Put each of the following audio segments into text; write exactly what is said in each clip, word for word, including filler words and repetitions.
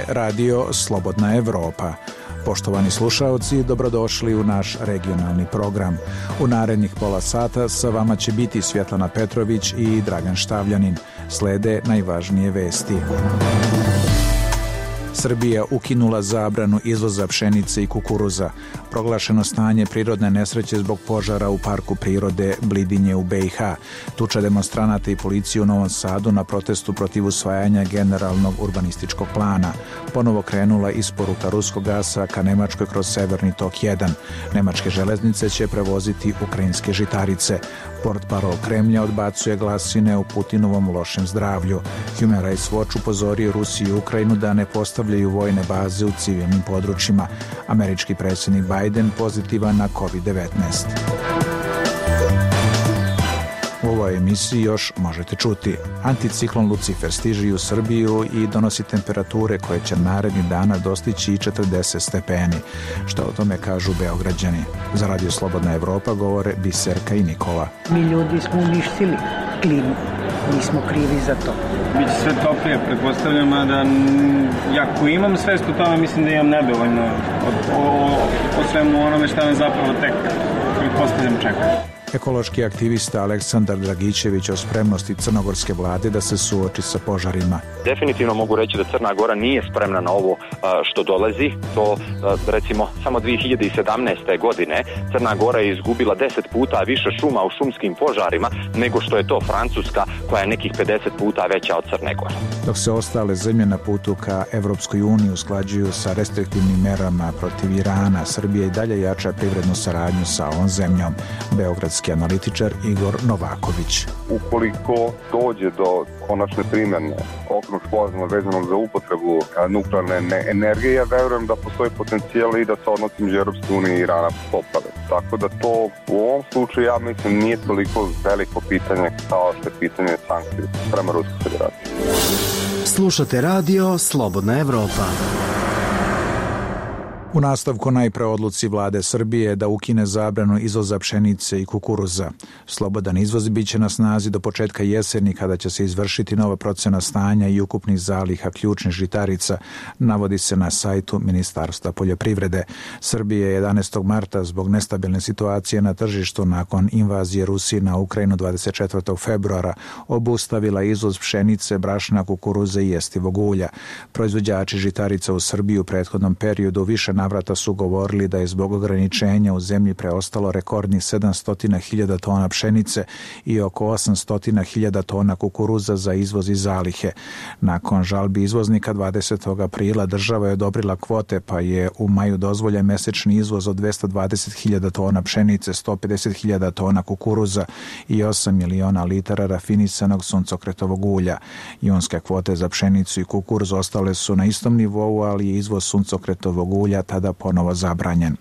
je radio Slobodna Evropa. Poštovani slušaoci, dobrodošli u naš regionalni program. U narednih pola sata sa vama će biti Svjetlana Petrović i Dragan Štavljanin. Slede najvažnije vesti. Srbija ukinula zabranu izvoza pšenice i kukuruza. Proglašeno stanje prirodne nesreće zbog požara u parku prirode Blidinje u B i H. Tuča demonstranata i policije u Novom Sadu na protestu protiv usvajanja generalnog urbanističkog plana. Ponovo krenula isporuka ruskog gasa ka Nemačkoj kroz Severni tok jedan. Nemačke železnice će prevoziti ukrajinske žitarice. Portparol Kremlja odbacuje glasine o Putinovom lošem zdravlju. Human Rights Watch upozorio Rusiju i Ukrajinu da ne postavljaju vojne baze u civilnim područjima. Američki predsjednik Biden pozitivan na kovid devetnaest. U ovoj emisiji još možete čuti. Anticiklon Lucifer stiže u Srbiju i donosi temperature koje će narednih dana dostići i četrdeset stepeni. Što o tome kažu Beograđani? Za Radio Slobodna Evropa govore Biserka i Nikola. Mi ljudi smo uništili klimu. Mi smo krivi za to. Biće sve toplije, pretpostavljam, a da jako imam svest o tome, mislim da imam nedovoljno o, o, o svemu onome šta me zapravo tek pretpostavljam čeka. Ekološki aktivista Aleksandar Dragićević o spremnosti crnogorske vlade da se suoči sa požarima. Definitivno mogu reći da Crna Gora nije spremna na ovo što dolazi. To, recimo, samo dvije hiljade sedamnaeste. godine Crna Gora je izgubila deset puta više šuma u šumskim požarima nego što je to Francuska, koja je nekih pedeset puta veća od Crne Gore. Dok se ostale zemlje na putu ka Evropskoj uniji usklađuju sa restriktivnim merama protiv Irana, Srbija i dalje jača privrednu saradnju sa ovom zemljom. Beogradski analitičar Igor Novaković. Ukoliko dođe do konačne primjene okvirnog sporazuma vezanog za upotrebu nuklearne energije, ja verujem da postoji potencijal i da se odnosi između Europske unije i Irana poprave. Tako da to u ovom slučaju, ja mislim, nije toliko veliko pitanje kao što je pitanje sankcije prema Ruskoj federaciji. Slušate radio Slobodna Evropa. U nastavku najpre odluci vlade Srbije da ukine zabranu izvoza pšenice i kukuruza. Slobodan izvoz biće na snazi do početka jeseni kada će se izvršiti nova procena stanja i ukupnih zaliha ključnih žitarica, navodi se na sajtu Ministarstva poljoprivrede. Srbija je jedanaestog marta zbog nestabilne situacije na tržištu nakon invazije Rusije na Ukrajinu dvadeset četvrtog februara obustavila izvoz pšenice, brašna, kukuruza i jestivog ulja. Proizvođači žitarica u Srbiji u prethodnom periodu više navrata su govorili da je zbog ograničenja u zemlji preostalo rekordnih sedamsto hiljada tona pšenice i oko osamsto hiljada tona kukuruza za izvoz i zalihe. Nakon žalbi izvoznika dvadesetog aprila država je odobrila kvote, pa je u maju dozvoljen mesečni izvoz od dvesta dvadeset hiljada tona pšenice, sto pedeset hiljada tona kukuruza i osam miliona litara rafinisanog suncokretovog ulja. Junske kvote za pšenicu i kukuruz ostale su na istom nivou, ali je izvoz suncokretovog ulja tada ponovo zabranjen.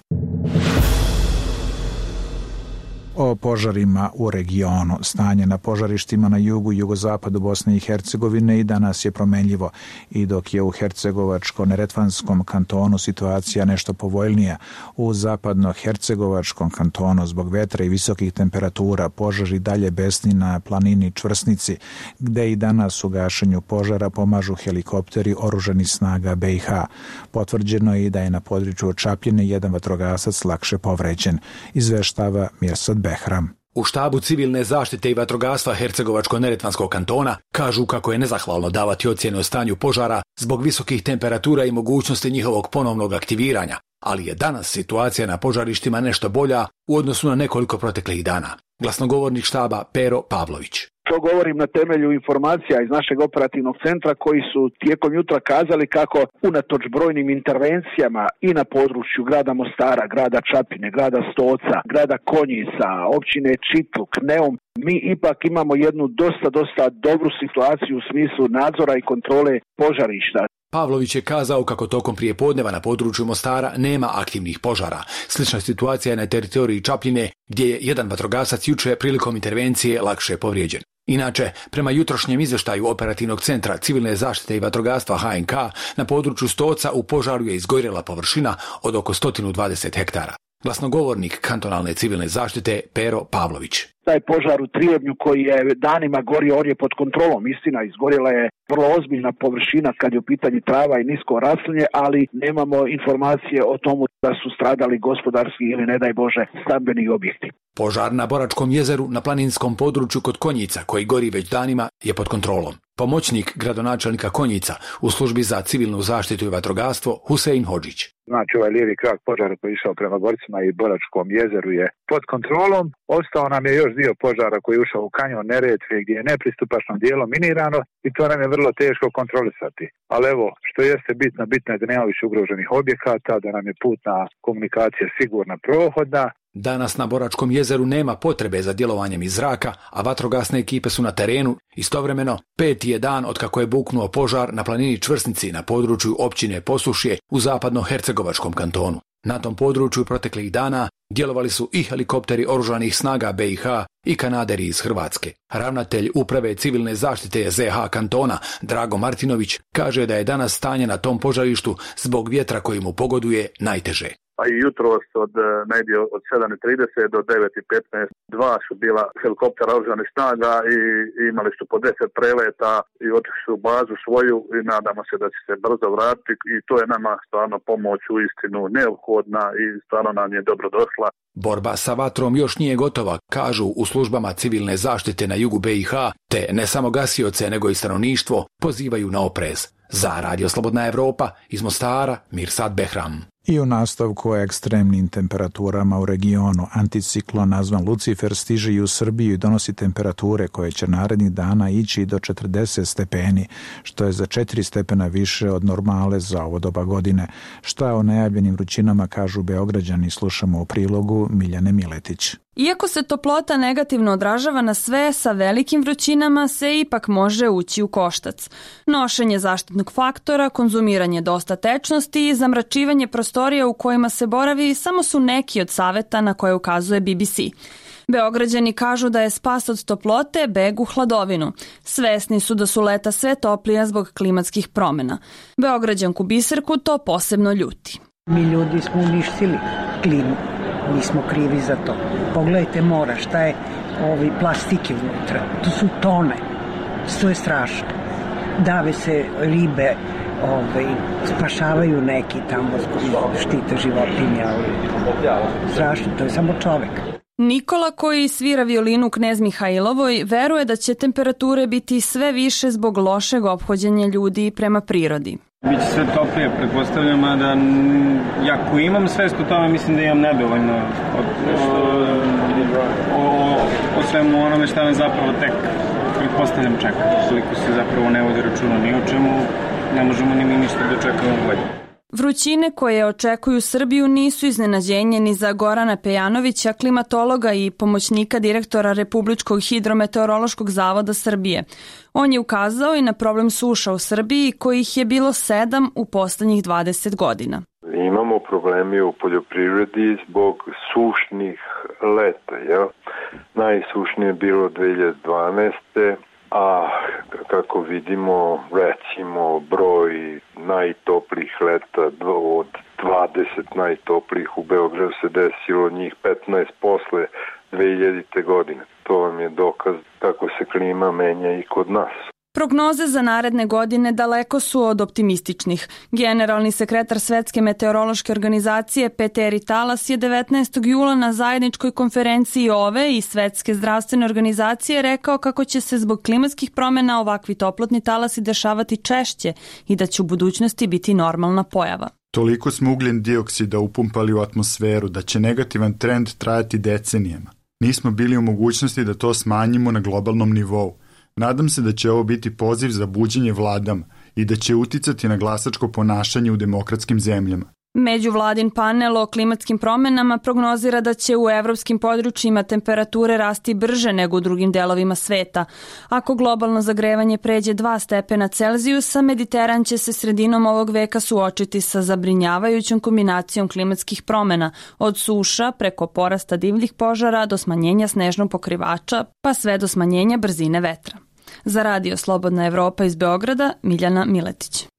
O požarima u regionu. Stanje na požarištima na jugu i jugozapadu Bosne i Hercegovine i danas je promenljivo. I dok je u Hercegovačko-neretvanskom kantonu situacija nešto povoljnija, u zapadno-hercegovačkom kantonu zbog vetra i visokih temperatura požari dalje besni na planini Čvrsnici, gde i danas u gašenju požara pomažu helikopteri oružanih snaga B i H. Potvrđeno je i da je na području Čapljine jedan vatrogasac lakše povređen. Izveštava Mirsad Behram. U štabu civilne zaštite i vatrogastva Hercegovačko-neretvanskog kantona kažu kako je nezahvalno davati ocjene o stanju požara zbog visokih temperatura i mogućnosti njihovog ponovnog aktiviranja, ali je danas situacija na požarištima nešto bolja u odnosu na nekoliko proteklih dana. Glasnogovornik štaba Pero Pavlović. To govorim na temelju informacija iz našeg operativnog centra koji su tijekom jutra kazali kako unatoč brojnim intervencijama i na području grada Mostara, grada Čapljine, grada Stoca, grada Konjica, općine Čitluk, Neum, mi ipak imamo jednu dosta, dosta dobru situaciju u smislu nadzora i kontrole požarišta. Pavlović je kazao kako tokom prijepodneva na području Mostara nema aktivnih požara. Slična situacija je na teritoriji Čapljine, gdje je jedan vatrogasac juče prilikom intervencije lakše povrijeđen. Inače, prema jutrošnjem izvještaju operativnog centra civilne zaštite i vatrogastva H N K, na području Stoca u požaru je izgorjela površina od oko sto dvadeset hektara. Glasnogovornik kantonalne civilne zaštite Pero Pavlović. taj požar u Trijebnju koji je danima gorio, on je pod kontrolom. Istina, izgorjela je vrlo ozbiljna površina kad je u pitanju trava i nisko raslinje, ali nemamo informacije o tomu da su stradali gospodarski ili, ne daj Bože, stambeni objekti. Požar na Boračkom jezeru na planinskom području kod Konjica, koji gori već danima, je pod kontrolom. Pomoćnik gradonačelnika Konjica u službi za civilnu zaštitu i vatrogastvo Husein Hodžić. Znači, ovaj lijevi krak požara koji je išao prema Borcima i Boračkom jezeru je pod kontrolom. Ostao nam je još dio požara koji je ušao u kanjon Neretve gdje je nepristupačno dijelo minirano i to nam je vrlo teško kontrolisati. Ali evo, što jeste bitno, bitno je da nema više ugroženih objekata, da nam je putna komunikacija sigurna, prohodna. Danas na Boračkom jezeru nema potrebe za djelovanjem iz zraka, a vatrogasne ekipe su na terenu. Istovremeno, peti je dan otkako je buknuo požar na planini Čvrsnici na području općine Posušje u zapadno-hercegovačkom kantonu. Na tom području proteklih dana djelovali su i helikopteri oružanih snaga B i H i kanaderi iz Hrvatske. Ravnatelj uprave civilne zaštite Z H kantona Drago Martinović kaže da je danas stanje na tom požarištu zbog vjetra koji mu pogoduje najteže. A i jutros od negdje od sedam i trideset do devet i petnaest dva su bila helikoptera oružanih snaga i imali su po deset preleta i otišli su u bazu svoju i nadamo se da će se brzo vratiti i to je nama stvarno pomoć u istinu neophodna i stvarno nam je dobro došla. Borba sa vatrom još nije gotova, kažu u službama civilne zaštite na jugu B i H, te ne samo gasioce nego i stanovništvo pozivaju na oprez. Za Radio Slobodna Evropa iz Mostara, Mirsad Behram. I u nastavku o ekstremnim temperaturama u regionu, anticiklon nazvan Lucifer stiže i u Srbiju i donosi temperature koje će narednih dana ići do četrdeset stepeni, što je za četiri stepena više od normale za ovo doba godine. Šta o najavljenim vrućinama kažu Beograđani, slušamo u prilogu Miljane Miletić. Iako se toplota negativno odražava na sve, sa velikim vrućinama se ipak može ući u koštac. Nošenje zaštitnog faktora, konzumiranje dosta tečnosti i zamračivanje prostorija u kojima se boravi samo su neki od saveta na koje ukazuje B B C. Beograđani kažu da je spas od toplote beg u hladovinu. Svesni su da su leta sve toplija zbog klimatskih promjena. Beograđanku Biserku to posebno ljuti. Mi ljudi smo uništili klimu. Mi smo krivi za to. Pogledajte mora, šta je ovi plastike unutra. To su tone. To je strašno. Dave se ribe, ovaj, spašavaju neki tamo koji štite životinje. Strašno, to je samo čovek. Nikola, koji svira violinu Knez Mihajlovoj, veruje da će temperature biti sve više zbog lošeg ophođenja ljudi prema prirodi. Biće sve toplije, pretpostavljam, a da jako imam svest o tome, mislim da imam nedovoljno o, o, o, o svemu onome šta me zapravo tek, pretpostavljam, čeka. Koliko se zapravo ne vodi računa ni o čemu, ne možemo ni mi ništa dočekamo bolje. Vrućine koje očekuju Srbiju nisu iznenađenje ni za Gorana Pejanovića, klimatologa i pomoćnika direktora Republičkog hidrometeorološkog zavoda Srbije. On je ukazao i na problem suša u Srbiji, kojih je bilo sedam u poslednjih dvadeset godina. Imamo problemi u poljoprivredi zbog sušnih leta. Ja? Najsušnije je bilo dve hiljade dvanaeste. A kako vidimo, recimo, broj najtoplijih leta od dvadeset najtoplijih u Beogradu se desilo njih petnaest posle dve hiljadite godine. To vam je dokaz kako se klima menja i kod nas. Prognoze za naredne godine daleko su od optimističnih. Generalni sekretar Svetske meteorološke organizacije Peteri Talas je devetnaestog jula na zajedničkoj konferenciji ove i Svetske zdravstvene organizacije rekao kako će se zbog klimatskih promjena ovakvi toplotni talasi dešavati češće i da će u budućnosti biti normalna pojava. Toliko smo ugljen dioksida upumpali u atmosferu da će negativan trend trajati decenijama. Nismo bili u mogućnosti da to smanjimo na globalnom nivou. Nadam se da će ovo biti poziv za buđenje vladama i da će uticati na glasačko ponašanje u demokratskim zemljama. Međuvladin panel o klimatskim promjenama prognozira da će u evropskim područjima temperature rasti brže nego u drugim delovima sveta. Ako globalno zagrevanje pređe dva stepena Celzijusa, Mediteran će se sredinom ovog veka suočiti sa zabrinjavajućom kombinacijom klimatskih promjena, od suša preko porasta divljih požara do smanjenja snežnog pokrivača, pa sve do smanjenja brzine vetra. Za Radio Slobodna Evropa iz Beograda, Miljana Miletić.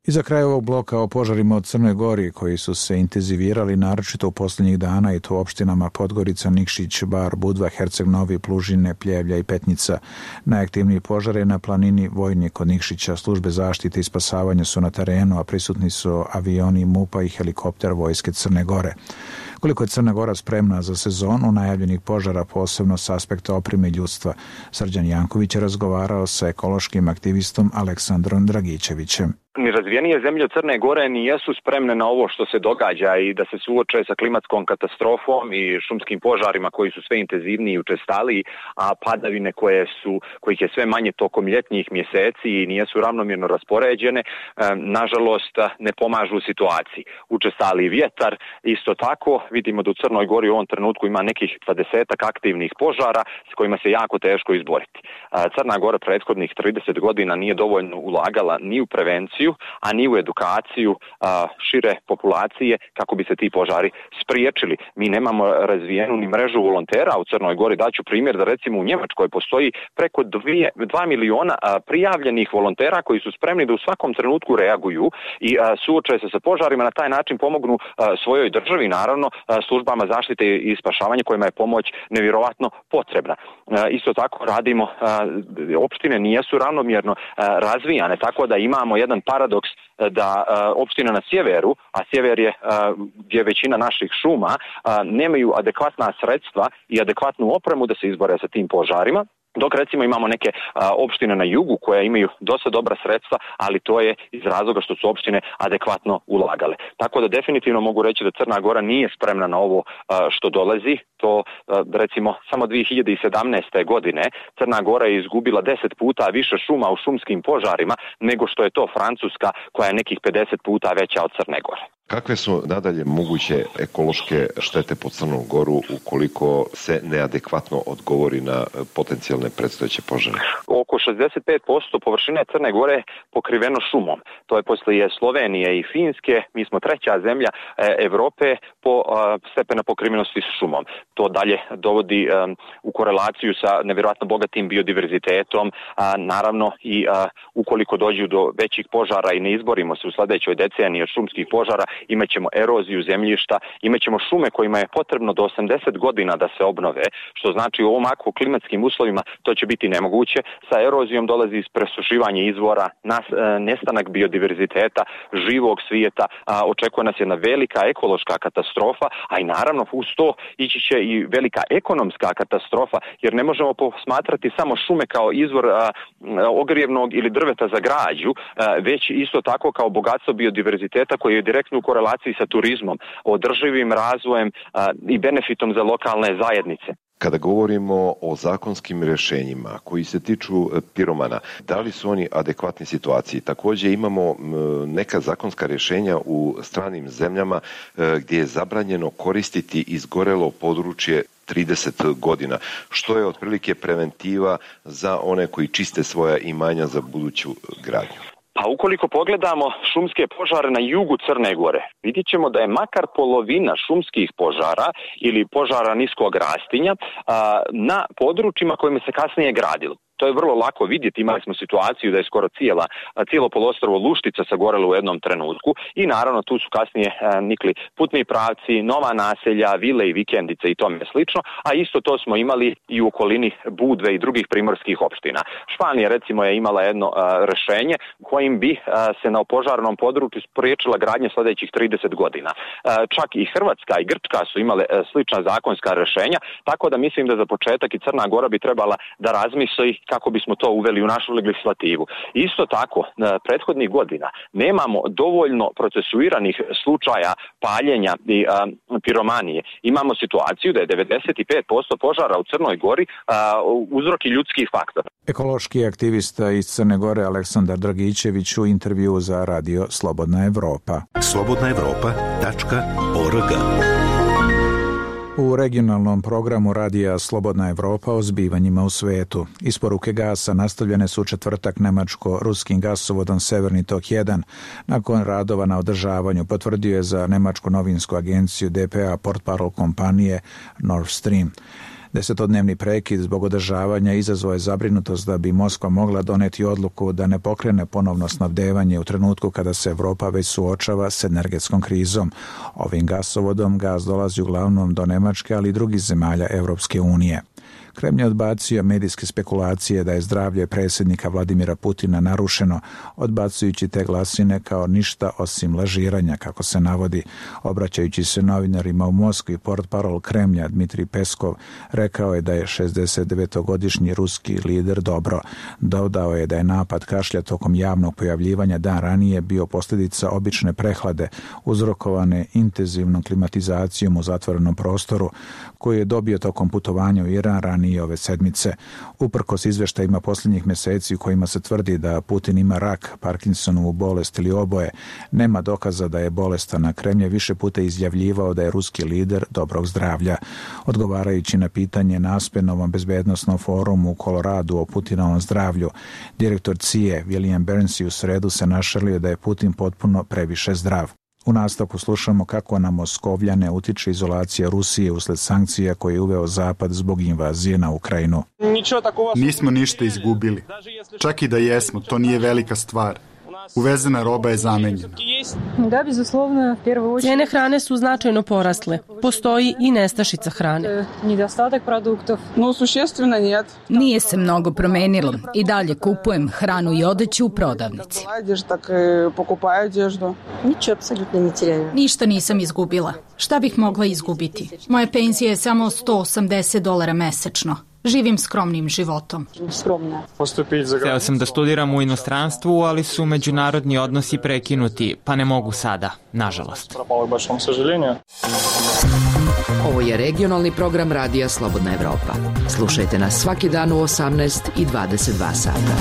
I za kraj ovog bloka o požarima u Crnoj Gori koji su se intenzivirali naročito u posljednjih dana i to u opštinama Podgorica, Nikšić, Bar, Budva, Herceg Novi, Plužine, Pljevlja i Petnica. Najaktivniji požar je na planini Vojnje kod Nikšića. Službe zaštite i spasavanja su na terenu, a prisutni su avioni MUP-a i helikopter Vojske Crne Gore. Koliko je Crna Gora spremna za sezonu najavljenih požara, posebno s aspekta opreme ljudstva, Srđan Janković je razgovarao sa ekološkim aktivistom Aleksandrom Dragičevićem. Ni razvijenije zemlje Crne Gore nijesu spremne na ovo što se događa i da se suoče sa klimatskom katastrofom i šumskim požarima koji su sve intenzivniji i učestaliji, a padavine koje su, kojih je sve manje tokom ljetnjih mjeseci i nijesu ravnomjerno raspoređene, nažalost ne pomažu situaciji. Učestali vjetar, isto tako vidimo da u Crnoj Gori u ovom trenutku ima nekih dvadesetak aktivnih požara s kojima se jako teško izboriti. Crna Gora prethodnih trideset godina nije dovoljno ulagala ni u prevenciju, a ni u edukaciju a, šire populacije kako bi se ti požari spriječili. Mi nemamo razvijenu ni mrežu volontera u Crnoj Gori. Daću primjer da recimo u Njemačkoj postoji preko dvije, dva miliona a, prijavljenih volontera koji su spremni da u svakom trenutku reaguju i a, suoče se sa požarima, na taj način pomognu a, svojoj državi, naravno a, službama zaštite i spašavanja kojima je pomoć nevjerovatno potrebna. A, isto tako radimo, a, opštine nijesu ravnomjerno a, razvijane, tako da imamo jedan paradoks da uh, opštine na sjeveru, a sjever je uh, gdje je većina naših šuma, uh, nemaju adekvatna sredstva i adekvatnu opremu da se izbore sa tim požarima. Dok recimo imamo neke a, opštine na jugu koje imaju dosta dobra sredstva, ali to je iz razloga što su opštine adekvatno ulagale. Tako da definitivno mogu reći da Crna Gora nije spremna na ovo a, što dolazi. To a, recimo samo dvije hiljade sedamnaeste. godine Crna Gora je izgubila deset puta više šuma u šumskim požarima nego što je to Francuska koja je nekih pedeset puta veća od Crne Gore. Kakve su nadalje moguće ekološke štete po Crnu Goru ukoliko se neadekvatno odgovori na potencijalne predstojeće požare? Oko šezdeset pet posto površine Crne Gore pokriveno šumom. To je poslije Slovenije i Finske. Mi smo treća zemlja Evrope po stepena pokrivenosti s šumom. To dalje dovodi u korelaciju sa nevjerojatno bogatim biodiverzitetom. Naravno i ukoliko dođu do većih požara i ne izborimo se u sljedećoj deceniji od šumskih požara, imat ćemo eroziju zemljišta, imat ćemo šume kojima je potrebno do osamdeset godina da se obnove, što znači u ovom akvoklimatskim uslovima to će biti nemoguće. Sa erozijom dolazi iz presušivanja izvora, nas, nestanak biodiverziteta, živog svijeta, a, očekuje nas jedna velika ekološka katastrofa, a i naravno uz to ići će i velika ekonomska katastrofa, jer ne možemo posmatrati samo šume kao izvor a, ogrijevnog ili drveta za građu, a, već isto tako kao bogatstvo biodiverziteta koji je direktno u korelaciji sa turizmom, održivim razvojem a, i benefitom za lokalne zajednice. Kada govorimo o zakonskim rješenjima koji se tiču piromana, da li su oni adekvatni situaciji? Također imamo neka zakonska rješenja u stranim zemljama gdje je zabranjeno koristiti izgorelo područje trideset godina, što je otprilike preventiva za one koji čiste svoja imanja za buduću gradnju. Pa ukoliko pogledamo šumske požare na jugu Crne Gore, vidjet ćemo da je makar polovina šumskih požara ili požara niskog rastinja na područjima kojima se kasnije gradilo. To je vrlo lako vidjeti, imali smo situaciju da je skoro cijela, cijelo poluostrvo Luštica sagorelo u jednom trenutku i naravno tu su kasnije e, nikli putni pravci, nova naselja, vile i vikendice i tome slično, a isto to smo imali i u okolini Budve i drugih primorskih opština. Španija recimo je imala jedno e, rješenje kojim bi e, se na opožarnom području spriječila gradnja sljedećih trideset godina. E, čak i Hrvatska i Grčka su imale e, slična zakonska rješenja, tako da mislim da za početak i Crna Gora bi trebala da razmisli kako bismo to uveli u našu legislativu. Isto tako, prethodnih godina nemamo dovoljno procesuiranih slučaja paljenja i a, piromanije. Imamo situaciju da je devedeset pet posto požara u Crnoj Gori a, uzrok i ljudski faktor. Ekološki aktivista iz Crne Gore Aleksandar Dragičević u intervju za radio Slobodna Evropa. slobodna evropa tačka org. U regionalnom programu radija Slobodna Evropa o zbivanjima u svetu. Isporuke gasa nastavljene su u četvrtak nemačko-ruskim gasovodom Severni tok jedan. Nakon radova na održavanju potvrdio je za nemačku novinsku agenciju D P A portparol kompanije Nord Stream. Desetodnevni prekid zbog održavanja izazvao je zabrinutost da bi Moskva mogla doneti odluku da ne pokrene ponovno snabdevanje u trenutku kada se Evropa već suočava s energetskom krizom. Ovim gasovodom gaz dolazi uglavnom do Nemačke, ali i drugih zemalja Evropske unije. Kremlj je odbacio medijske spekulacije da je zdravlje predsjednika Vladimira Putina narušeno, odbacujući te glasine kao ništa osim lažiranja, kako se navodi. Obraćajući se novinarima u Moskvi, portparol Kremlja Dmitrij Peskov rekao je da je šezdesetdevetogodišnji ruski lider dobro. Dodao je da je napad kašlja tokom javnog pojavljivanja dan ranije bio posljedica obične prehlade uzrokovane intenzivnom klimatizacijom u zatvorenom prostoru koju je dobio tokom putovanja u Iran ranije ove sedmice. Uprkos izveštajima posljednjih mjeseci u kojima se tvrdi da Putin ima rak, Parkinsonovu bolest ili oboje, nema dokaza da je bolestan, a Kremlj je više puta izjavljivao da je ruski lider dobrog zdravlja. Odgovarajući na pitanje na Aspenovom bezbednosnom forumu u Koloradu o Putinovom zdravlju, direktor C I E William Burns u sredu se našalio da je Putin potpuno previše zdrav. U nastavku slušamo kako na Moskovljane utiče izolacija Rusije usled sankcija koje je uveo Zapad zbog invazije na Ukrajinu. Nismo ništa izgubili. Čak i da jesmo, to nije velika stvar. Uvezena roba je zamenjena. Cijene hrane su značajno porasle. Postoji i nestašica hrane. Nije se mnogo promenilo. I dalje kupujem hranu i odeću u prodavnici. Ništa nisam izgubila. Šta bih mogla izgubiti? Moja penzija je samo sto osamdeset dolara mesečno. Živim skromnim životom. Hteo sam da studiram u inostranstvu, ali su međunarodni odnosi prekinuti, pa ne mogu sada, nažalost. Ovo je regionalni program Radija Slobodna Evropa. Slušajte nas svaki dan u osamnaest i dvadeset dva sata.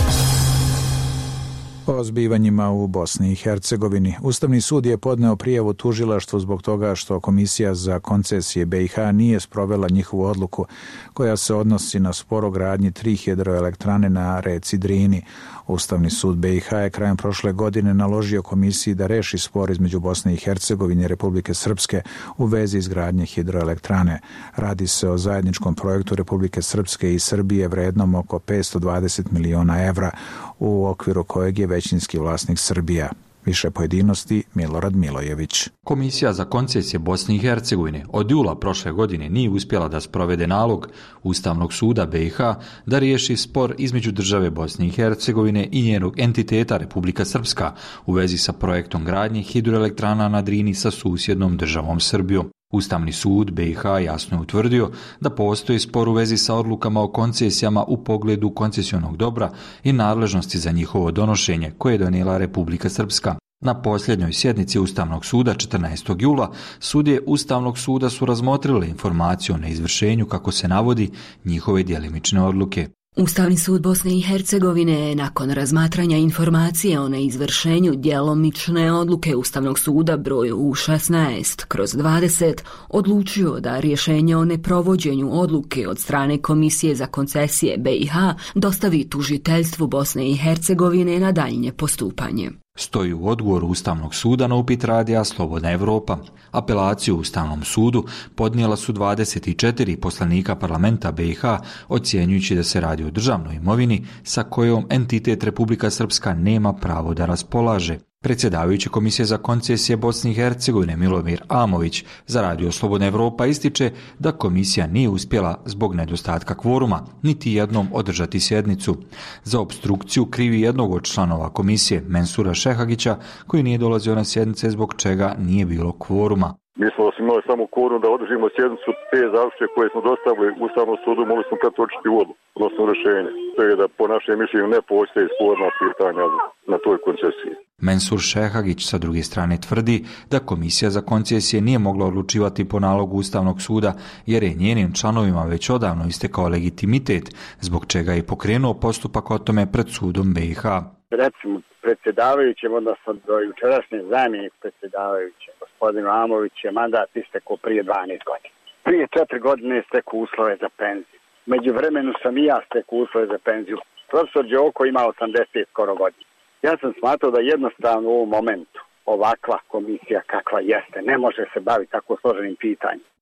O zbivanjima u Bosni i Hercegovini. Ustavni sud je podneo prijavu tužilaštvu zbog toga što Komisija za koncesije B i H nije sprovela njihovu odluku koja se odnosi na spor o gradnji tri hidroelektrane na reci Drini. Ustavni sud B i H je krajem prošle godine naložio komisiji da reši spor između Bosne i Hercegovine i Republike Srpske u vezi izgradnje hidroelektrane. Radi se o zajedničkom projektu Republike Srpske i Srbije vrednom oko petsto dvadeset miliona evra, u okviru kojeg je većinski vlasnik Srbija. Više pojedinosti Milorad Milojević. Komisija za koncesije Bosne i Hercegovine od jula prošle godine nije uspjela da sprovede nalog Ustavnog suda B i H da riješi spor između države Bosne i Hercegovine i njenog entiteta Republika Srpska u vezi sa projektom gradnje hidroelektrana na Drini sa susjednom državom Srbijom. Ustavni sud B i H jasno je utvrdio da postoji spor u vezi sa odlukama o koncesijama u pogledu koncesionog dobra i nadležnosti za njihovo donošenje koje je donijela Republika Srpska. Na posljednjoj sjednici Ustavnog suda četrnaestog jula sudije Ustavnog suda su razmotrile informaciju o neizvršenju, kako se navodi, njihove djelimične odluke. Ustavni sud Bosne i Hercegovine je nakon razmatranja informacije o neizvršenju djelomične odluke Ustavnog suda broj U šesnaest kroz dvadeset odlučio da rješenje o neprovođenju odluke od strane Komisije za koncesije B i H dostavi tužiteljstvu Bosne i Hercegovine na daljnje postupanje. Stoji u odgovoru Ustavnog suda na upit Radija Slobodna Evropa. Apelaciju Ustavnom sudu podnijela su dvadeset četiri poslanika parlamenta B i H, ocjenjujući da se radi o državnoj imovini sa kojom entitet Republika Srpska nema pravo da raspolaže. Predsjedavajući Komisije za koncesije Bosne i Hercegovine Milomir Amović za Radio Slobodna Evropa ističe da komisija nije uspjela zbog nedostatka kvoruma niti jednom održati sjednicu. Za opstrukciju krivi jednog od članova komisije, Mensura Šehagića, koji nije dolazio na sjednice zbog čega nije bilo kvoruma. Mi smo imali samo kvorum da održimo sjednicu, te završke koje smo dostavili Ustavnom sudu mogli smo pretočiti u vodu, odnosno rješenje. To je da po našem mišljenju ne postoji sporna pitanja na toj koncesiji. Mensur Šehagić sa druge strane tvrdi da Komisija za koncesije nije mogla odlučivati po nalogu Ustavnog suda jer je njenim članovima već odavno istekao legitimitet, zbog čega je pokrenuo postupak o tome pred sudom B i H. Recimo, predsjedavajućem, odnosno do jučerašnje zamjenik predsjedavajućem, gospodinu Amović je mandat istekao prije dvanaest godina. Prije četiri godine je stekao uslove za penziju. Među vremenu sam i ja stekao uslove za penziju. Profesor Đoko ima osamdeset skoro godina. Ja sam smatrao da jednostavno u ovom momentu ovakva komisija kakva jeste ne može se baviti tako složenim pitanjem.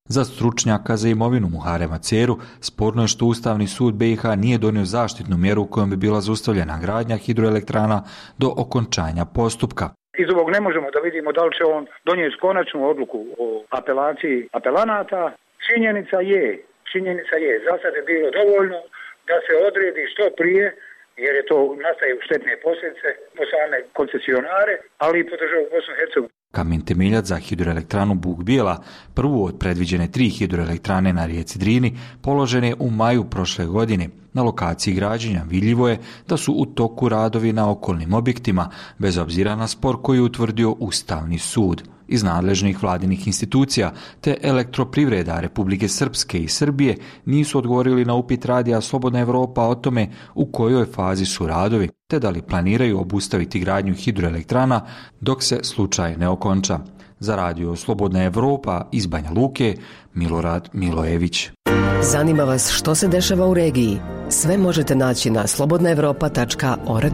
Za stručnjaka za imovinu Muharema Ceru sporno je što Ustavni sud B i H nije donio zaštitnu mjeru kojom bi bila zaustavljena gradnja hidroelektrana do okončanja postupka. Iz ovog ne možemo da vidimo da li će on donijeti konačnu odluku o apelaciji apelanata. Činjenica je, činjenica je, za sad je bilo dovoljno da se odredi što prije, jer je to nastaje u štetne posljedice po same koncesionare, ali i po državu Bosnu i Hercegovinu. Kamen temeljac za hidroelektranu Buk Bijela, prvu od predviđene tri hidroelektrane na rijeci Drini, položen je u maju prošle godine. Na lokaciji građenja vidljivo je da su u toku radovi na okolnim objektima, bez obzira na spor koji je utvrdio Ustavni sud. Iz nadležnih vladinih institucija te elektroprivreda Republike Srpske i Srbije nisu odgovorili na upit Radija Slobodna Evropa o tome u kojoj fazi su radovi, te da li planiraju obustaviti gradnju hidroelektrana dok se slučaj ne okonča. Za Radio Slobodna Evropa iz Banja Luke, Milorad Milojević. Zanima vas što se dešava u regiji? Sve možete naći na slobodna evropa tačka org.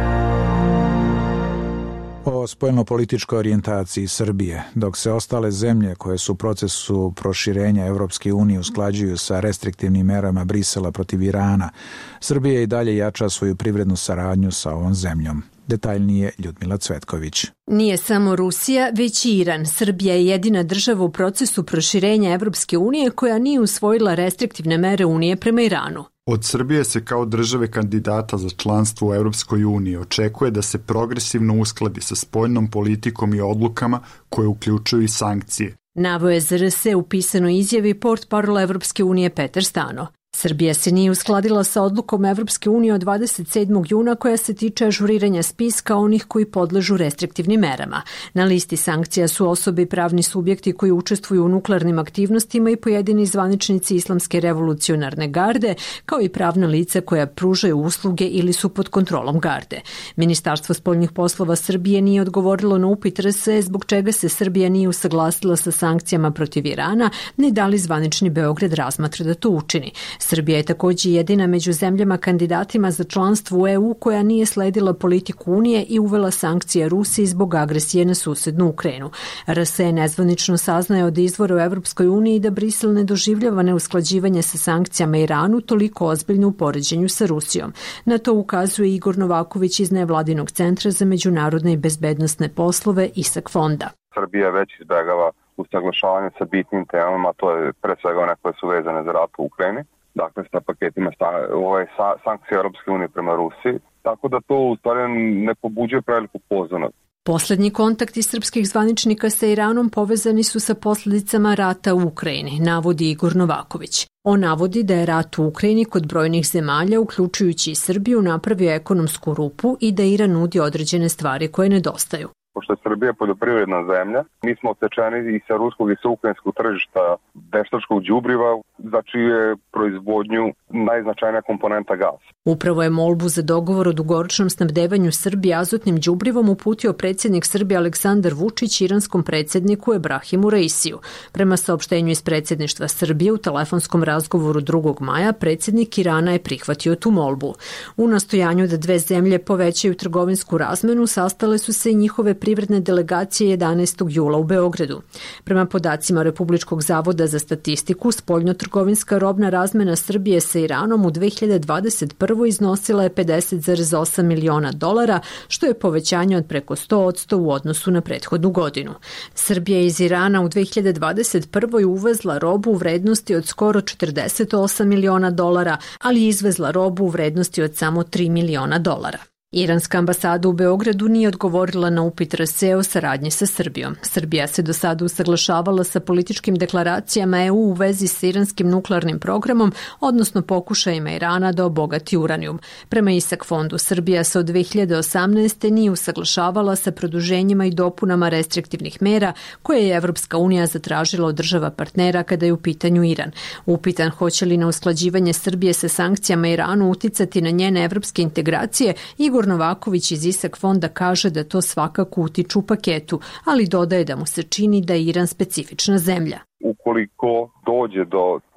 O spoljnopolitičkoj orijentaciji Srbije, dok se ostale zemlje koje su u procesu proširenja Evropske unije usklađuju sa restriktivnim merama Brisela protiv Irana, Srbija i dalje jača svoju privrednu saradnju sa ovom zemljom. Detaljnije Ljudmila Cvetković. Nije samo Rusija, već i Iran. Srbija je jedina država u procesu proširenja Evropske unije koja nije usvojila restriktivne mere Unije prema Iranu. Od Srbije se kao države kandidata za članstvo u Evropskoj uniji očekuje da se progresivno uskladi sa spoljnom politikom i odlukama koje uključuju i sankcije. Naveo je Z R S u pisanoj izjavi portparol Evropske unije Petar Stano. Srbija se nije uskladila sa odlukom Evropske unije od dvadeset sedmog juna koja se tiče ažuriranja spiska onih koji podležu restriktivnim merama. Na listi sankcija su osobe i pravni subjekti koji učestvuju u nuklearnim aktivnostima i pojedini zvaničnici Islamske revolucionarne garde, kao i pravna lica koja pružaju usluge ili su pod kontrolom garde. Ministarstvo spoljnih poslova Srbije nije odgovorilo na upit R S zbog čega se Srbija nije usaglasila sa sankcijama protiv Irana, ni da li zvanični Beograd razmatra da to učini. Srbija je također jedina među zemljama kandidatima za članstvo u E U koja nije sledila politiku Unije i uvela sankcije Rusiji zbog agresije na susednu Ukrajinu. R S je nezvanično saznaje od izvora u Evropskoj uniji da Brisel ne doživljava neusklađivanje sa sankcijama Iranu toliko ozbiljno u poređenju sa Rusijom. Na to ukazuje Igor Novaković iz Nevladinog centra za međunarodne i bezbednosne poslove ISAK fonda. Srbija već izbjegava usaglašavanje sa bitnim temama, to je pre svega one koje su vezane za rat u Ukrajini. Dakle, sa paketima ovaj, sa, sankcije Europske unije prema Rusiji, tako da to u stvari ne pobuđuje preveliku pozornost. Poslednji kontakti srpskih zvaničnika sa Iranom povezani su sa posljedicama rata u Ukrajini, navodi Igor Novaković. On navodi da je rat u Ukrajini kod brojnih zemalja, uključujući i Srbiju, napravio ekonomsku rupu i da Iran nudi određene stvari koje nedostaju. Pošto je Srbija poljoprivredna zemlja, mi smo otečeni i sa ruskog i sa ukrajinskog tržišta veštačkog đubriva, za čiju je proizvodnju najznačajnija komponenta gas. Upravo je molbu za dogovor o dugoročnom snabdevanju Srbije azotnim đubrivom uputio predsjednik Srbije Aleksandar Vučić iranskom predsjedniku Ebrahimu Reisiju. Prema saopštenju iz predsjedništva Srbije u telefonskom razgovoru drugog maja, predsjednik Irana je prihvatio tu molbu. U nastojanju da dve zemlje povećaju trgovinsku razmenu, sastale su se i njihove privredne delegacije jedanaestog jula u Beogradu. Prema podacima Republičkog zavoda za statistiku, spoljno-trgovinska robna razmena Srbije sa Iranom u dve hiljade dvadeset prvoj iznosila je pedeset zarez osam miliona dolara, što je povećanje od preko sto posto u odnosu na prethodnu godinu. Srbija iz Irana u dve hiljade dvadeset prvoj uvezla robu u vrednosti od skoro četrdeset osam miliona dolara, ali izvezla robu u vrednosti od samo tri miliona dolara. Iranska ambasada u Beogradu nije odgovorila na upit R S o saradnji sa Srbijom. Srbija se do sada usaglašavala sa političkim deklaracijama E U u vezi sa iranskim nuklearnim programom, odnosno pokušajima Irana da obogati uranijum. Prema ISAK fondu, Srbija se od dve hiljade osamnaeste. nije usaglašavala sa produženjima i dopunama restriktivnih mera koje je Evropska unija zatražila od država partnera kada je u pitanju Iran. Upitan hoće li na usklađivanje Srbije sa sankcijama Iranu uticati na njene evropske integracije, Igor Novaković iz ISAK fonda kaže da to svakako utiču u paketu, ali dodaje da mu se čini da je Iran specifična zemlja. Ukoliko dođe do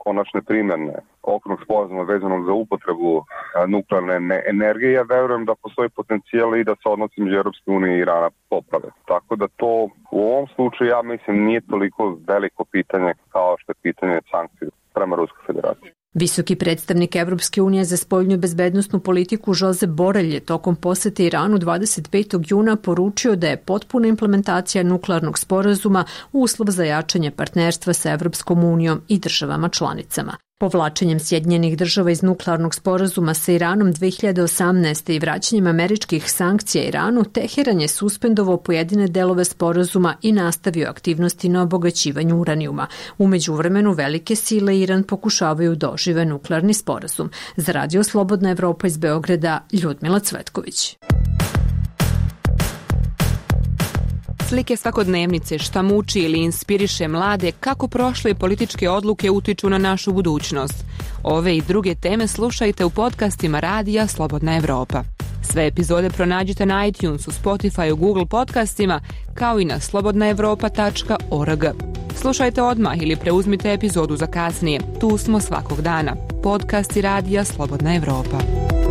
konačne primjene okvirnog sporazuma vezanog za upotrebu nuklearne energije, ja verujem da postoji potencijal i da se odnosi među Europske unije i Irana poprave. Tako da to u ovom slučaju, ja mislim, nije toliko veliko pitanje kao što je pitanje sankcija prema Ruskoj federaciji. Visoki predstavnik Evropske unije za spoljnu bezbednosnu politiku Josep Borrell je tokom posete Iranu dvadeset petog juna poručio da je potpuna implementacija nuklearnog sporazuma uslov za jačanje partnerstva sa Evropskom unijom i državama članicama. Povlačenjem Sjedinjenih država iz nuklearnog sporazuma sa Iranom dve hiljade osamnaeste. i vraćanjem američkih sankcija Iranu, Teheran je suspendovao pojedine delove sporazuma i nastavio aktivnosti na obogaćivanju uranijuma. U međuvremenu velike sile i Iran pokušavaju da ožive nuklearni sporazum. Za Radio Slobodna Evropa iz Beograda, Ljudmila Cvetković. Slike svakodnevnice, šta muči ili inspiriše mlade, kako prošle političke odluke utiču na našu budućnost. Ove i druge teme slušajte u podcastima Radija Slobodna Evropa. Sve epizode pronađite na iTunesu, Spotifyu, Google podcastima, kao i na slobodna evropa tačka org. Slušajte odmah ili preuzmite epizodu za kasnije. Tu smo svakog dana. Podcasti Radija Slobodna Evropa.